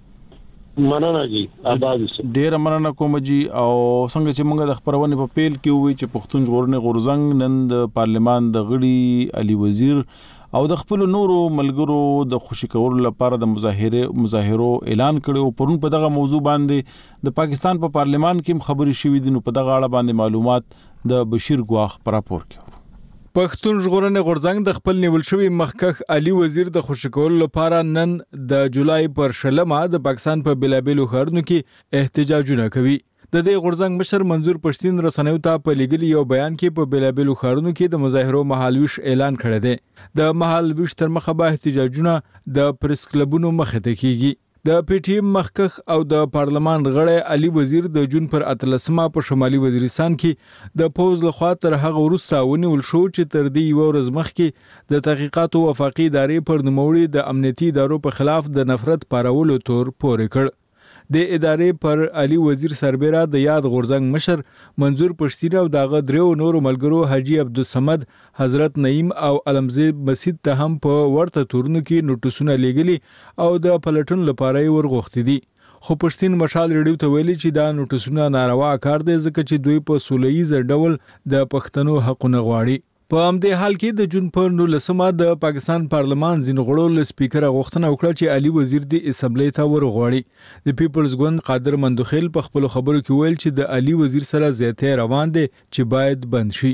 مننه جی آباد ډیر مننه کوم جی او څنګه چې موږ د خبرونه په پیل کې وې چې پښتون ژغورنې غورزنګ نن د پارلمان د غړي علي وزیر او د خپل نورو ملګرو د خوشی کولو لپاره د مظاهره مظاهرو اعلان کړو پرون په دغه موضوع باندې د پاکستان په پا پارلمان کې خبري شوې دي نو په دغه اړه باندې معلومات د بشیر ګواخ پر راپور کې پښتون ژغورنې غورځنګ د خپل نیول شوی مخکخ علي وزیر د خوشی کولو لپاره نن د جولای پر شلمه د پاکستان په بلابلو خارونو کې احتجاجونه کوي د دې غورځنګ مشر منظور پښتين رسنیو ته په لګلی یو بیان کې په بلابلو خارونو کې د مظاهرو مهالويش اعلان کړی دی د مهالويش تر مخه به احتجاجونه د پریس کلبونو مخه ته کیږي د پی ټی ایم مخکخ او د پارلمان غړی علي وزیر د جون پر اتلسمه په شمالي وزیرستان کې د پوز لخوا تر هغه وروسته ونیول شو چې تر دې یو ورځ مخکې د تحقیقاتو وفاقي ادارې پر نوموړي د امنیتي ادارو په خلاف د نفرت پارولو تور پورې کړ د ادارې پر علي وزیر سربېره د یاد غورځنګ مشر منظور پښتين او دغه دریو نورو ملګرو حاجی عبدالصمد حضرت نعیم او علمزید مسجد ته هم په ورته تورونو کې نوټسونه لګلي او د پلټون لپاره ورغوښتي دي خو پښتين مشال ریډیو ته ویلي چې دا نوټسونه ناروا کار دي ځکه چې دوی په سولهیز ډول د پښتنو حقونه غواړي په همدې حال کې د جون په نولسمه د پاکستان پارلمان ځینو غړو له سپیکر غوښتنه وکړه چې علي وزیر د اسمبلی ته ورغواړي. د پیپلز ګوند قادر مندوخیل په خپل خبرو کې ویل چې د علي وزیر سره زیاتې روان دي چې باید بند شي.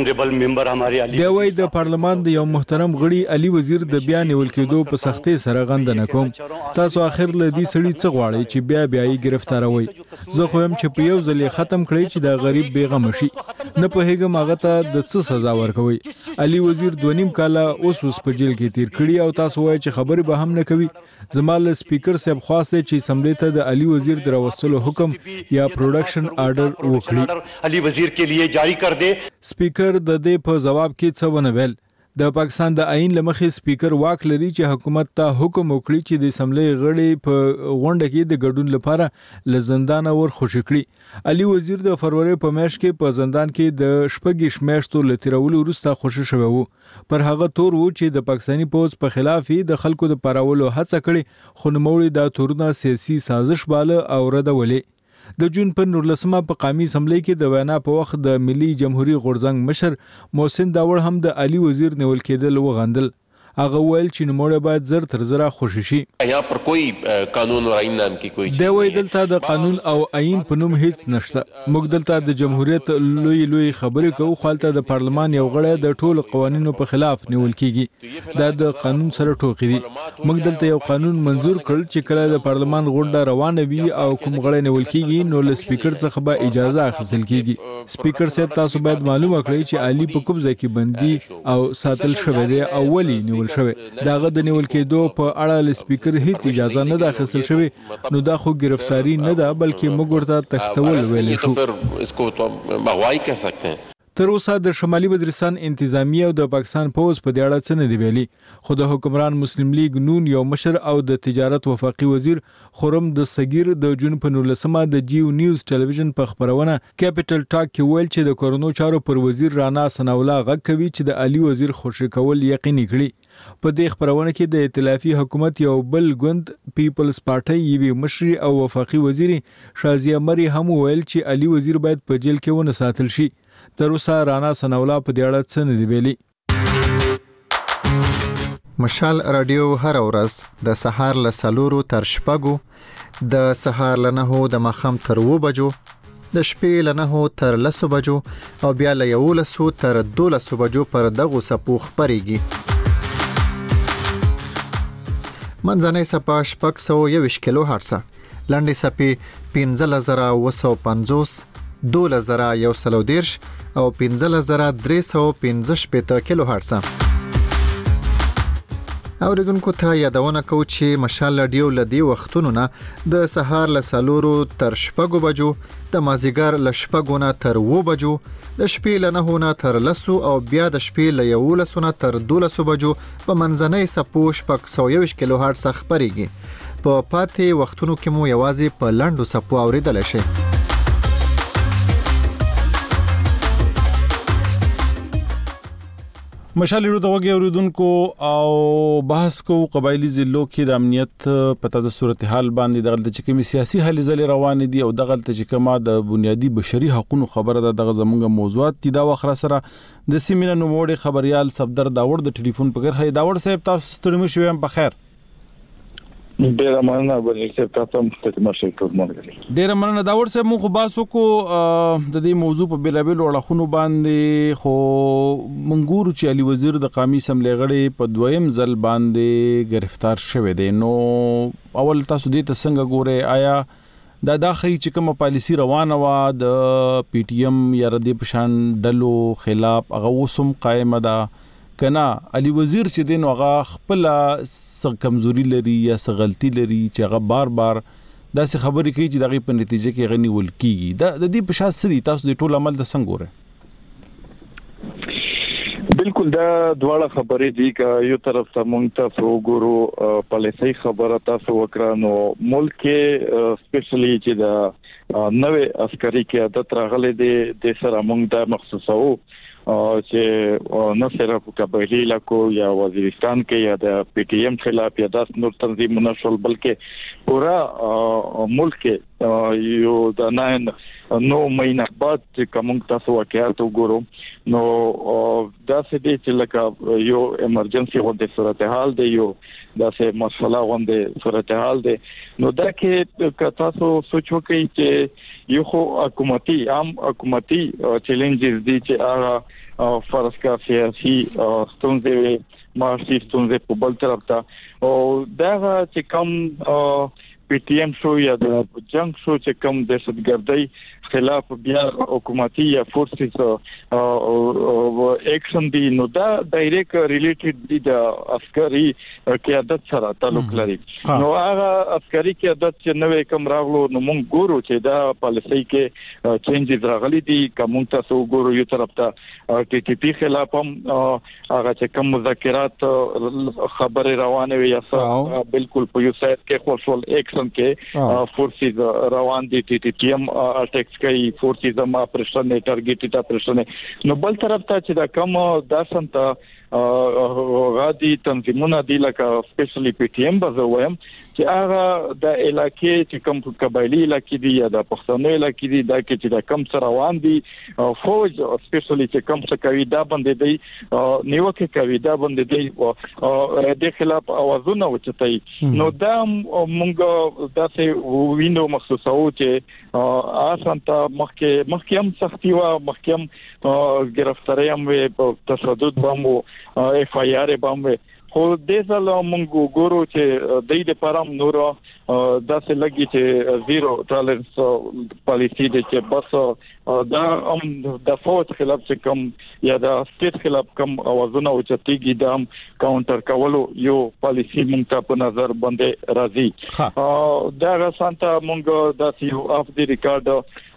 د وای د پارلمان د یو محترم غړي علي وزیر د بیا نیول کېدو په سختۍ سره غندنه کوم. تاسو اخر له دې سړي څه غواړئ چې بیا بیا یې گرفتاروي؟ زه خو هم چې په یو ځل ختم کړی چې دا غریب بیغم شي. نه په هغه ماغه ته د څه سزا ورکوي. علي وزیر دوه نیم کاله اوس اوس په جیل کې تیر کړی او تاسو وایي چې خبرې به هم نه کوي. زما له سپیکر صاحب خواسته چې اسمبلی ته د علي وزیر د راوستلو حکم یا پروډکشن آرډر وکړي. علي وزیر کے لیے جاری کر دے. سپیکر د دې په جواب کې څه ونه ویل. د پاکستان د آئین لمخې سپیکر واک لري چې حکومت ته حکم وکړي چې د اسمبلی غړي په غونډه کې د ګډون لپاره له زندان ور خوشی کړي. علي وزیر د فروری په میاشت کې په زندان کې د شپږ میاشتو لتیرولو وروسته خوشی شوی وو. پر هغه تور وو چې د پاکستاني پوز په خلاف د خلکو د پراولو هڅه کړي خو نوموړي د تورونه سیاسي سازش باله او ردولې. د جون په نولسمه په قومي اسمبلی کې د وینا په وخت د ملي جمهوریت غورځنګ مشر محسن داوړ هم د علي وزیر نیول کېدل وغندل. هغه ویل چې نوموړی باید زر تر زره خوشی شي. یہاں پر کوئی قانون اور آئین نام کی کوئی دی وای دلته د قانون او آئین په نوم هیڅ نشته. موږ دلته د جمهوریت لوی لوی خبرې کوو خو هلته د پارلمان یو غړی د ټولو قوانینو په خلاف نیول کیږي. دا د قانون سره ټوکې دي. موږ دلته یو قانون منظور کړ چې کله د پارلمان غونډه روانه وي او کوم غړی نیول کیږي نو له سپیکر څخه به اجازه اخیستل کیږي. سپیکر صاحب تاسو باید معلومه کړئ چې علي په کوم ځای کې بندي او ساتل شوی دی او ولی نیول شوی. داغه د نیول کېدو په اړه ل سپیکر هیڅ اجازه نه ده اخیستل شوی. نو دا خو گرفتاری نه ده بلکې موږ ورته تختول ویل شو. اسکو تو مغوائی کہہ سکتے ہیں. تر اوسه د شمالي وزیرستان انتظامیه او د پاکستان پوز په دې اړه څه نه دی ویلي. خو د حکمران مسلم لیگ نون یو مشر او د تجارت وفاقي وزیر خرم دستگیر د جون په نولسمه د جیو نیوز ټلویزیون په خبرونه کیپټل ټاک کې ویل چې د کورونو چارو پر وزیر رانا سناولا غږ کوي چې د علي وزیر خوشی کول یقیني کړي. په دې خبرونه کې د ائتلافي حکومت یو بل ګوند پیپلز پارټي یوي مشر او وفاقي وزیر شازیه مری هم ویل چې علي وزیر باید په جیل کې ونه ساتل شي. تر اوسه رانا سناولا په دې اړه څه نه دی ویلي. مشال رادیو هر ورځ د سهار له سلورو تر شپږو، د سهار له نهو د ماښام تر اوو بجو، د شپې له نهو تر لسو بجو او بیا له یولسو تر دولسو بجو پر دغو څپو خپرېږي. منځنۍ څپه شپږ سوه یوویشت کیلو هرڅه، لنډې څپې پنځلس زره اوه سوه پنځوس، دولس زره یو سلو دېرش او پنځلس زره درې سوه پنځه شپېته کیلو هرڅه. اوریدونکو ته یادونه کوو چې مشال رادیو له دې وختونو نه د سهار له څلورو تر شپږو بجو، د مازدیګر له شپږو نه تر اوو بجو، د شپې له نهو نه تر لسو او بیا د شپې له یولسو نه تر دولسو بجو په منځنۍ څپو شپږ سوه یوویشت کیلو هرڅه خپرېږي. په پاتې وختونو کې مو یوازې په لنډو څپو اوریدلی شئ. مشال ورو دغه اوریدونکو او بحث کو قبایلی ضلعو کې د امنیت په تازه صورتحال باندې دغه چې کومي سیاسي هلې ځلې روان دي او دغه چې کومه د بنیادی بشري حقوقو خبره ده دغه زمونږ موضوعات دي. دا وخت سره د سیمینه نوموړي خبريال صفدر داوړ د ټلیفون په غیر هي داوړ صاحب تاسو ستړي مشو هم په خیر. ډیره مننه بلې چې تاسو هم ستاسو مرشد کومه ډیره مننه داوړ صاحب. مو خو باسو کو د دې موضوع په بیلابل وړاخونو باندې خو منګور چې علي وزیر د قومي اسمبلی غړي په دویم ځل باندې گرفتار شوی دی. نو اول تاسو دې ته څنګه ګوره آیا دا د خې چې کومه پالیسی روانه و د پی ټی ایم یا د پشان ډلو خلاف هغه وسم قائمه ده کنا علي وزیر چې دین هغه خپل څه کمزوري لري یا څه غلطي لري چې هغه بار بار داسې خبرې کوي چې دغه په نتیجه کې غني ول کیږي. د دې په شان سدي تاسو د ټول عمل د څنګه ګوره؟ بالکل دا دواړه خبرې دي چې یو طرف ته مونږ ته وګورو پالیسي خبره تاسو وکړه نو ملک کې سپیشلی چې دا نوې عسکري قیادت راغلي دي د سره مونږ د مخصوصو چې نه صرف قبایلی علاقو یا وزیرستان کې یا د پی ټی ایم خلاف یا د نور تنظیمونو شول بلکې پورا ملک کې یو د نن نو مهینه بعد چې کوم تاسو واقعیت وګورو نو دا څه دي چې لکه یو ایمرجنسي غونډه صورتحال دی یو دا څه مسله غونډه صورتحال دی نو دا کې تاسو سوچ وکړئ چې یو خو حکومتي عام حکومتي چیلنجز دي چې هغه فرض کا سیاسي ستونزې معاشي ستونزې په بل طرف ته او دا چې کوم پی ټی ایم شو یا د جنگ شو چې کوم دهشتګردۍ خلاف بیا حکومتي یا فورسز او اکشن دی نو دا ډایرکټ ریلیټډ دی د عسکري قیادت سره تعلق لري نو هغه عسکري قیادت چې نوې کوم راغلو نو موږ ګورو چې دا پالیسي کې چینجز راغلي دي کوم تاسو ګورو یو طرف ته ټي ټي پی خلاف هم هغه چې کوم مذاکرات خبره روانه وي یا بالکل په یو سایت کې خپل اکشن کې فورسز روان دي ټي ټي پی هم اټیک کوي فورسز هم اپریشن ټارګټډ اپریشن نو بل طرف ته چې دا کوم داسنت غادي تنظیمونه دي لکه سپیشلی پی ټی ایم بزویم چې هغه د علاقې چې کوم قبایلی علاقې دي یا د پښتنو علاقې دي دا کې چې د کم سره روان دي فوج سپیشلی چې کم څه کوي دا باندې دی نیوکه کوي دا باندې دی د خلاف اوازونه وچتای نو دا مونږ داسې وینو مخصوصو چې آسانتا مخکې مخکې هم سختي وا مخکې هم گرفتاری هم تشدد بامو اف آی آر بامو خو د ځل مونږ ګورو چې د دې لپاره نور داسې لګي چې زیرو ټالرنس پالیسی د چې بس دا هم د فوج خلاف چې کوم یا د سټیټ خلاف کوم اوازونه او چتیږي د کاونټر کولو یو پالیسی مونږ ته په نظر باندې راځي دا غسانته مونږ د یو اف دی ریکارډ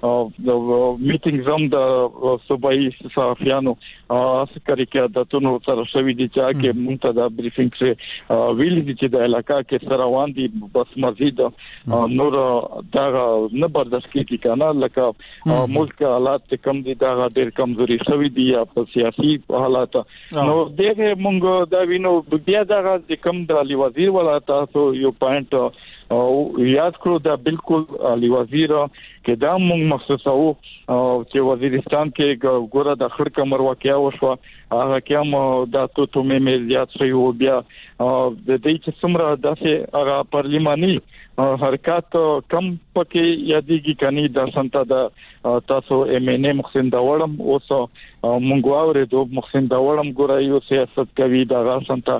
د میټینګ زم د صوبایي صحافیانو عسکري قیادتونو سره شوې دي چې مونږ ته د بریفینګ سره ویل دي چې د علاقې کې سره روان دي بس مزید نور دا نه برداشت کیږي کنه لکه ملک حالات کم دي دا ډېر کمزوري شوې دي په سیاسي حالات نو دغه مونږ دا وینو بیا دا کم د علي وزیر ولا تاسو یو پوینټ او یاد کړو دا بالکل علي وزیر کې دا مونږ مخصوصو چې وزیرستان کې ګوره د خړ کمر واقعیا وشو هغه کوم د توتو مې زیات شوی او بیا د دې چې څومره داسې هغه پارلماني حرکت کم پکې یادېږي کني د سنتا د تاسو ایم ان ای محسن داوړم اوس مونږ اورېدو محسن داوړم ګوره یو سیاست کوي د سنتا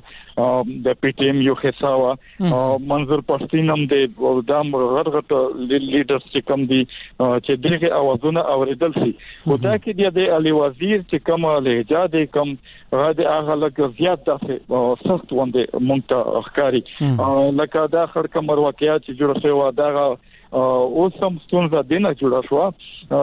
د پی ټی ایم یو حسابه منظور پښتین هم د دام غرغت لیډرز چې کم دي چې دغه اوازونه اوریدل شي او دا کې د علي وزیر چې کوم لهجه د کوم غاده هغه لکه زیات داسې سخت وندې مونږ ته ښکاری لکه دا خړ کمر واقعیا چې جوړ شوی و دا اوس هم ستونزه دینه جوړه شو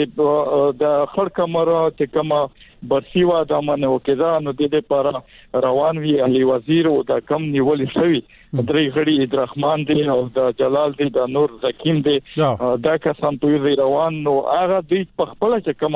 چې د خړ کمر چې کوم برسی وا د منو کېدا نو د دې پر روان وی علي وزیر او د کم نیول شوی درې غړي عبدالرحمن دی او د جلال دی د نور زکیم دی دا کسان په روان نو هغه د خپل چې کوم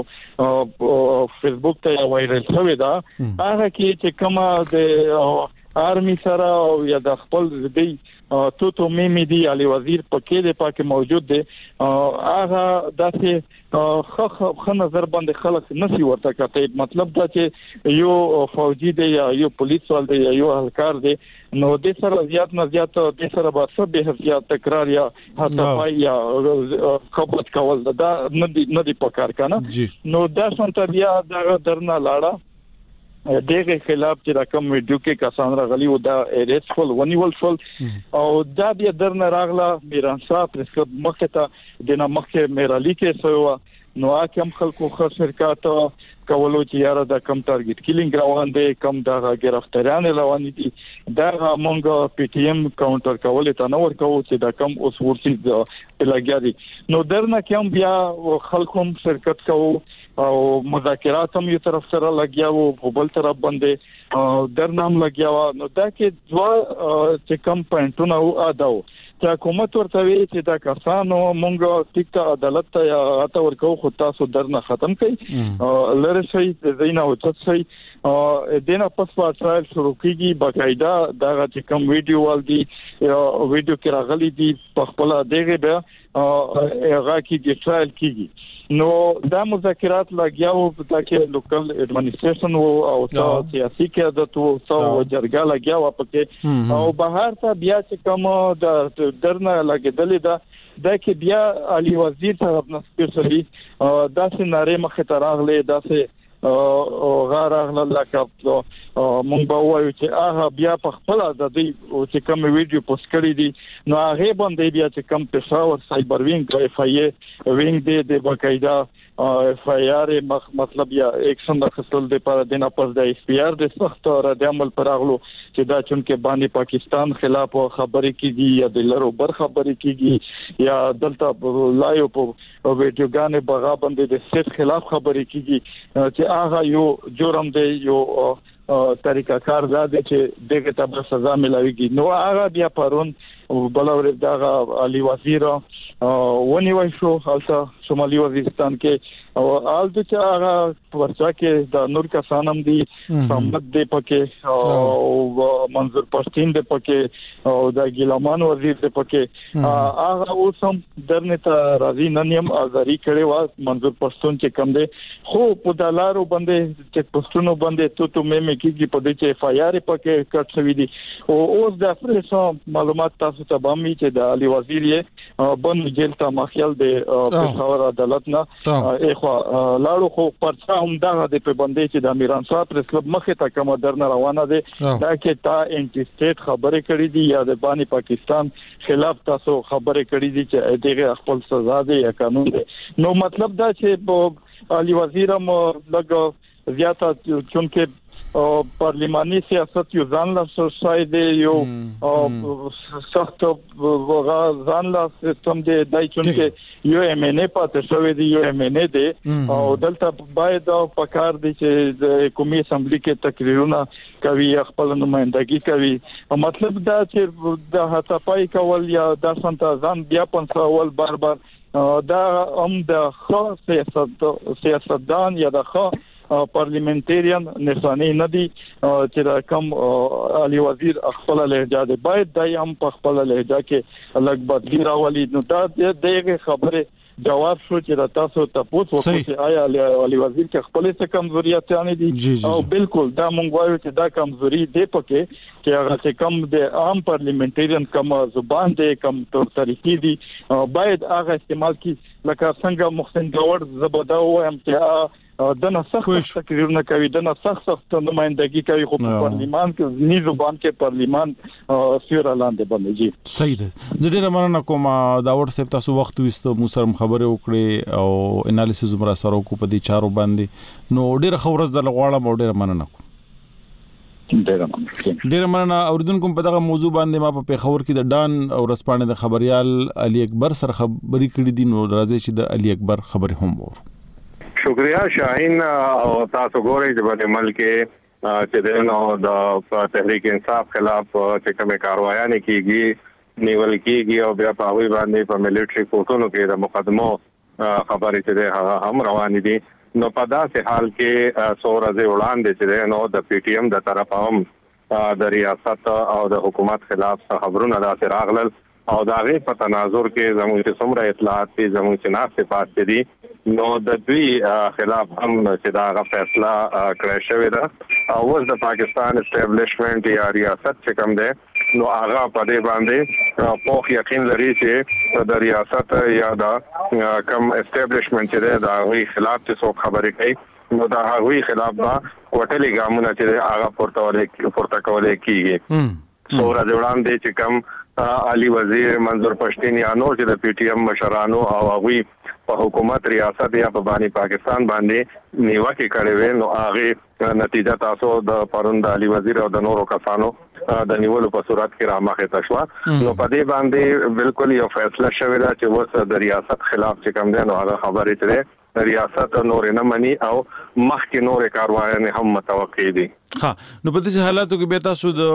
ویډیو فیسبوک ته وایرل شوی دا هغه کې چې کوم د آرمی سره او یا د خپل دی تو تو میمی دی علي وزیر پکې د پاکه موجود دی هغه داسې خو خو نظر باندې خلک نسی ورته کوي مطلب دا چې یو فوجي دی یا یو پولیس ول دی یا یو اهلکار دی نو د سره زیات نه زیات د سره به څه به زیات تکرار یا هڅه یا خبرت کول دا نه دی نه دی پکار کنه نو دا څنګه بیا دا درنه لاړه دغه خلاف چې رقم ویډیو کې کسان راغلي او دا ریسفل ونیول شول او دا بیا درنه راغله میران صاحب پرسکو مخه ته د مخه میرالي کې سو نو اکم خلکو خو شرکت کولو چې یاره د کم ټارګټ کیلینګ روان دي کم د گرفتاریان روان دي دا مونږ پی ټی ایم کاونټر کول ته نو ورکو چې دا کم اوس ورسید لګیا دي نو درنه کوم بیا خلکو شرکت کوو او مذاکرات هم یو طرف سره لګیا وو په بل طرف باندې درنام لګیا و نو دا کې دوا چې کم پوینټونه او اداو چې حکومت ورته وی چې دا کسانو مونږ ټیک ته عدالت ته اته ورکو خو تاسو درنه ختم کړئ لره شي زینا او څه شي دینه پس په اسرائیل شروع کیږي باقاعده دا چې کوم ویډیو ول دي ویډیو کې راغلي دي په خپل دغه به هغه کې اسرائیل کیږي نو دا مذاکرات لګیاو په کې لوکل اډمنستریشن او سیاسي قیادت او جرګه لګیاو پکې او بهر ته بیا چې کوم د درنه لګیدلې ده دا کې بیا علي وزیر طرف نه سپیشلی داسې ناره مخه تراغله داسې او غار اغله لکه مونږ به وایو چې هغه بیا په خپل د دې چې کوم ویډیو پوسټ کړی دي نو هغه باندې بیا چې کوم پېښور سایبر وینګ اف ای ای وینګ دی د باقاعده اف ای آر مطلب یا اکشن د خپل د پر دینه پس د اس پی آر د سخت رد عمل پراغلو چې دا چونکه باندې پاکستان خلاف خبرې کیږي یا د لرو بر خبرې کیږي یا دلته لایو په ویډیو غانې بغا باندې د سیټ خلاف خبرې کیږي چې هغه یو جرم دی یو طریقہ کار دا دی چې دغه ته سزا ملويږي نو هغه بیا پرون بلور دغه علي وزیر ونیوي شو حالته شمالي وزیرستان کې او آل د چې هغه ورڅا کې د نور کسانم دي محمد دی پکې او منظور پښتين دی پکې او د ګیلمان وزیر دی پکې هغه اوسم درنه ته راځي ننیم ازاري کړي وا منظور پښتون چې کم دی خو په دلارو باندې چې پښتونو باندې تو تو مې کېږي په دې چې اف ای آر پکې کټ شوی دي او اوس د افریسو معلومات تاسو ته باندې چې د علي وزیر یې بن جیل ته مخیل دی پېښور عدالت نه اخوا لاړو خو پرڅه هم دا د په باندې چې د امیران صاحب پرسلب مخه ته کوم درنه روانه دي دا کې تا انټي سټیټ خبرې کړې دي یا د باندې پاکستان خلاف تاسو خبرې کړې دي چې دغه خپل سزا دی یا قانون دی نو مطلب دا چې علي وزیر هم لګ زیاته چونکه پارلیماني سیاست یو ځان لا شاید یو سخت ځان لا سیستم دی دای چونکه یو ام ان ا پاتې شوی دی یو ام ان ا دی او دلته باید او پکار دی چې د قومي اسمبلی کې تقریرونه کوي خپل نمائندګي کوي مطلب دا چې د هڅه پای کول یا د سنتازان بیا پنځول بار بار دا هم د خاص سیاست سیاستدان یا د خاص پارلیمنټریان نشانه نه دي چې کوم علي وزیر خپل لهجه ده باید دای هم په خپل لهجه کې الګ بدلی راولي نو دا دغه خبره جواب شو چې تاسو تاسو وکړئ چې آیا علي وزیر کې خپل څه کمزوریات دي او بالکل دا مونږ وایو چې دا کمزوري دی پکې چې هغه چې کم د عام پارلیمنټریان کم زبان دی کم تور طریقې دي باید هغه استعمال کی لکه څنګه محسن جوړ زبدا وایم چې دنه سخت تقریرونه کوي دنه سخت سخت نمائندګي کوي خو په پارلیمان کې نی زبان کې پارلیمان سیر لاندې باندې جی صحیح ده زه ډیره مننه کوم دا ورته تاسو وخت وستو مو سره خبرې وکړې او انالیسز عمر سره کو په دې چارو باندې نو ډیره خبرز د لغواړه مو ډیره مننه کوم ډیره مننه اوردونکو په دغه موضوع باندې ما په پیښور کې د ډان او رسپانې د خبريال علي اکبر سره خبرې کړې دي نو راځي چې د علي اکبر خبرې هم وو شکریا شاهین او تاسو ګورئ چې په ملک چې د نو د تحریک انصاف خلاف چې کومه کاروایانه کیږي نیول کیږي او بیا په وی باندې په ملټری کوټونو کې د مقدمو خبرې چې هغه هم روان دي نو په داسې حال کې سورزه وړاندې چې نو د پی ټی ایم د طرف هم د ریاست او د حکومت خلاف خبرونه راځي راغلل او دا غي په تناظر کې زموږ چې څومره اطلاعات دي زموږ چې ناس پات دي نو د دوی خلاف هم چې دا غو فیصله کړی شوی ده او اوس د پاکستان اسټابلیشمنت یا ریاست چې کوم ده نو هغه په دې باندې په یقین لري چې د ریاست یا د کوم اسټابلیشمنت چې دا غوي خلاف څه خبرې کوي نو دا غوي خلاف با کوټلي ګامونه چې هغه پورته پورته کولای کیږي سورا جوړان دي چې کوم علي وزیر منظور پښتين یا نور چې د پی ټی ایم مشرانو او هغوی په حکومت ریاست یا په باندې پاکستان باندې نیوکه کړې وې نو هغه نتیجه تاسو د پروند علي وزیر او د نورو کسانو د نیولو په صورت کې رامخه تشوا نو په دې باندې بالکل یو فیصله شوې ده چې وس د ریاست خلاف چې کوم دي نو هغه خبرې چې ریاست نور نه مني او مخکې نور کاروایانه هم متوقع دي ها نو په دې حالاتو کې به تاسو د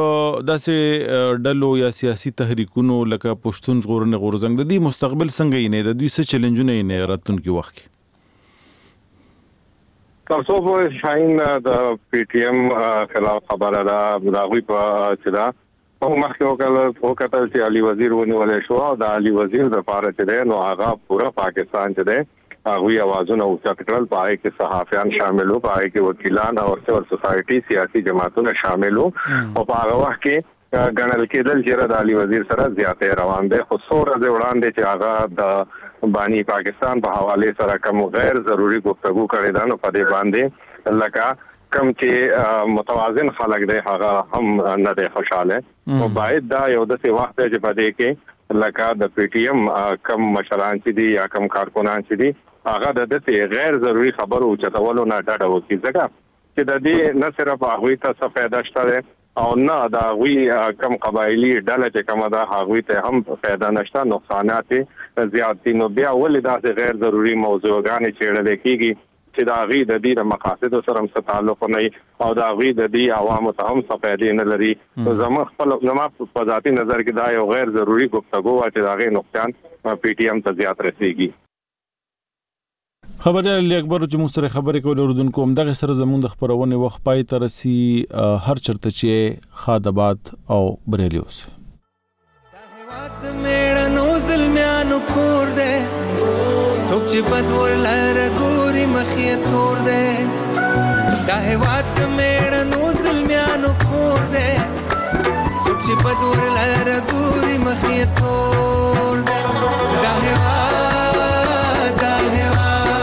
داسې ډلو یا سیاسي تحریکونو لکه پښتون ژغورنې غورځنګ د دې مستقبل څنګه یې نه د دوی څه چیلنجونه یې نه راتلونکي وخت کې تاسو په شاین د پی ټی ایم خلاف خبره ده دا غوي په چې دا په مخکې وکړل وکړل چې علي وزیر ونیول شو او د علي وزیر د پاره چې ده نو هغه پورا پاکستان چې ده هغه اوازونه او چټکل پای کې صحافیان شامل وو پای کې وکیلان او سیول سوسایټي سیاسي جماعتونه شامل وو او په هغه وخت کې غنل کېدل چې د علي وزیر سره زیاتې روان دي خو څوره د وړاندې چې هغه د بانی پاکستان په حواله سره کوم غیر ضروري گفتگو کړي دا نو په دې باندې لکه کم چې متوازن خلک دی هغه هم نه دی خوشاله او باید دا یو د څه وخت چې په دې کې لکه د پی ټی ایم کم مشران چې دي یا کم کارکونان چې دي هغه د دې غیر ضروري خبرو چتولو نه ډډه وکړي ځکه چې د دې نه صرف هغه ته څه فائدہ شته او نه دا وی کم قبایلی ډله چې کومه ده هغه ته هم فائدہ نشته نقصانات زیات دي نو بیا ولې دا غیر ضروري موضوعګانې چیرې کېږي چې دا غي د دې مقاصد سره هم تعلق نه او دا غي د دې عوامو ته هم څه فائدې نه لري زموږ خپل زموږ په ذاتي نظر کې دا یو غیر ضروري گفتگو او چې دا غي نقصان پی ټی ایم ته زیات رسیږي خبر علي اکبر چې موږ سره خبرې کول اردوونکو هم دغه سره زموږ د خبرونه وخت پای تر سي هر چرته چې خادبات او بریلیوس د میړنو ظلمانو کور دې څوک چې بدور لار ګوري مخې تور دې دا هواد د میړنو ظلمانو کور دې څوک چې بدور لار ګوري مخې تور دې دا هواد دا هواد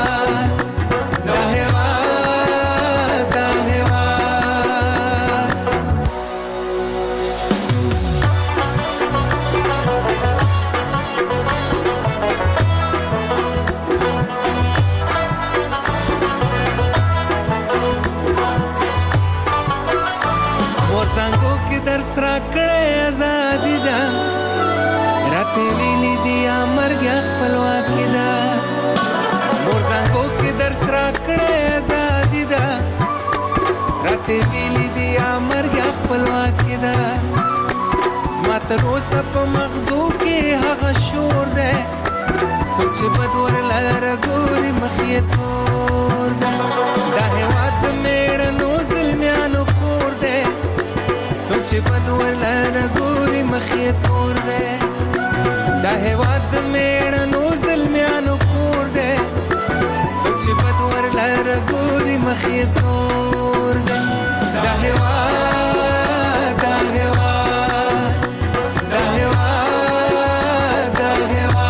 درس را کړې آزادي دا راته ویلي دی امرګ خپلواکي دا مور څنګه کې درس را کړې آزادي دا راته ویلي دی امرګ خپلواکي دا زمات روس په مغزو کې هغه شور ده څوک چې بدور لار ګوري مخې تور ده دا هواد میړنو ظلمانو کور ده څوک چې بدور لار ګوري مخې تور ده دا هواد میړنو ظلمانو کور ده څوک چې بدور لار ګوري مخې تور ده دا هواد دا هواد دا هواد دا هواد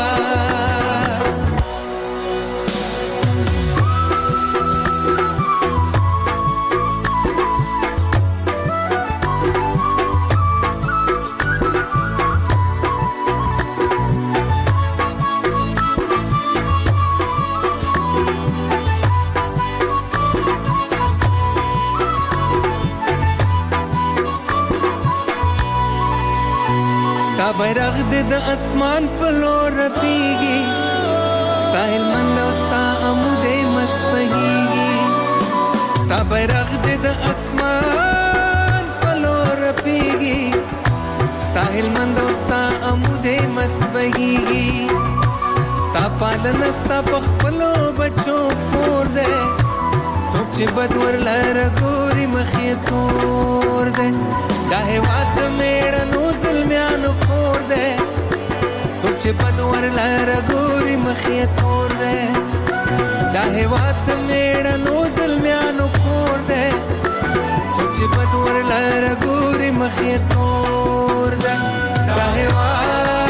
بیرغ د اسمان په لور رپیږي ستا هلمند او ستا عمود مست بهیږي ستا بیرغ د اسمان په لور رپیږي ستا هلمند او ستا عمود مست بهیږي ستا پالن ستا په خپلو بچو پور ده څوک چې بدور لار ګوري مخې تور ده دا هواد میړنو ظلمانو کور ده څوک چې بدور لار ګوري مخې تور ده دا هواد میړنو ظلمانو کور ده څوک چې بدور لار ګوري مخې تور ده دا هواد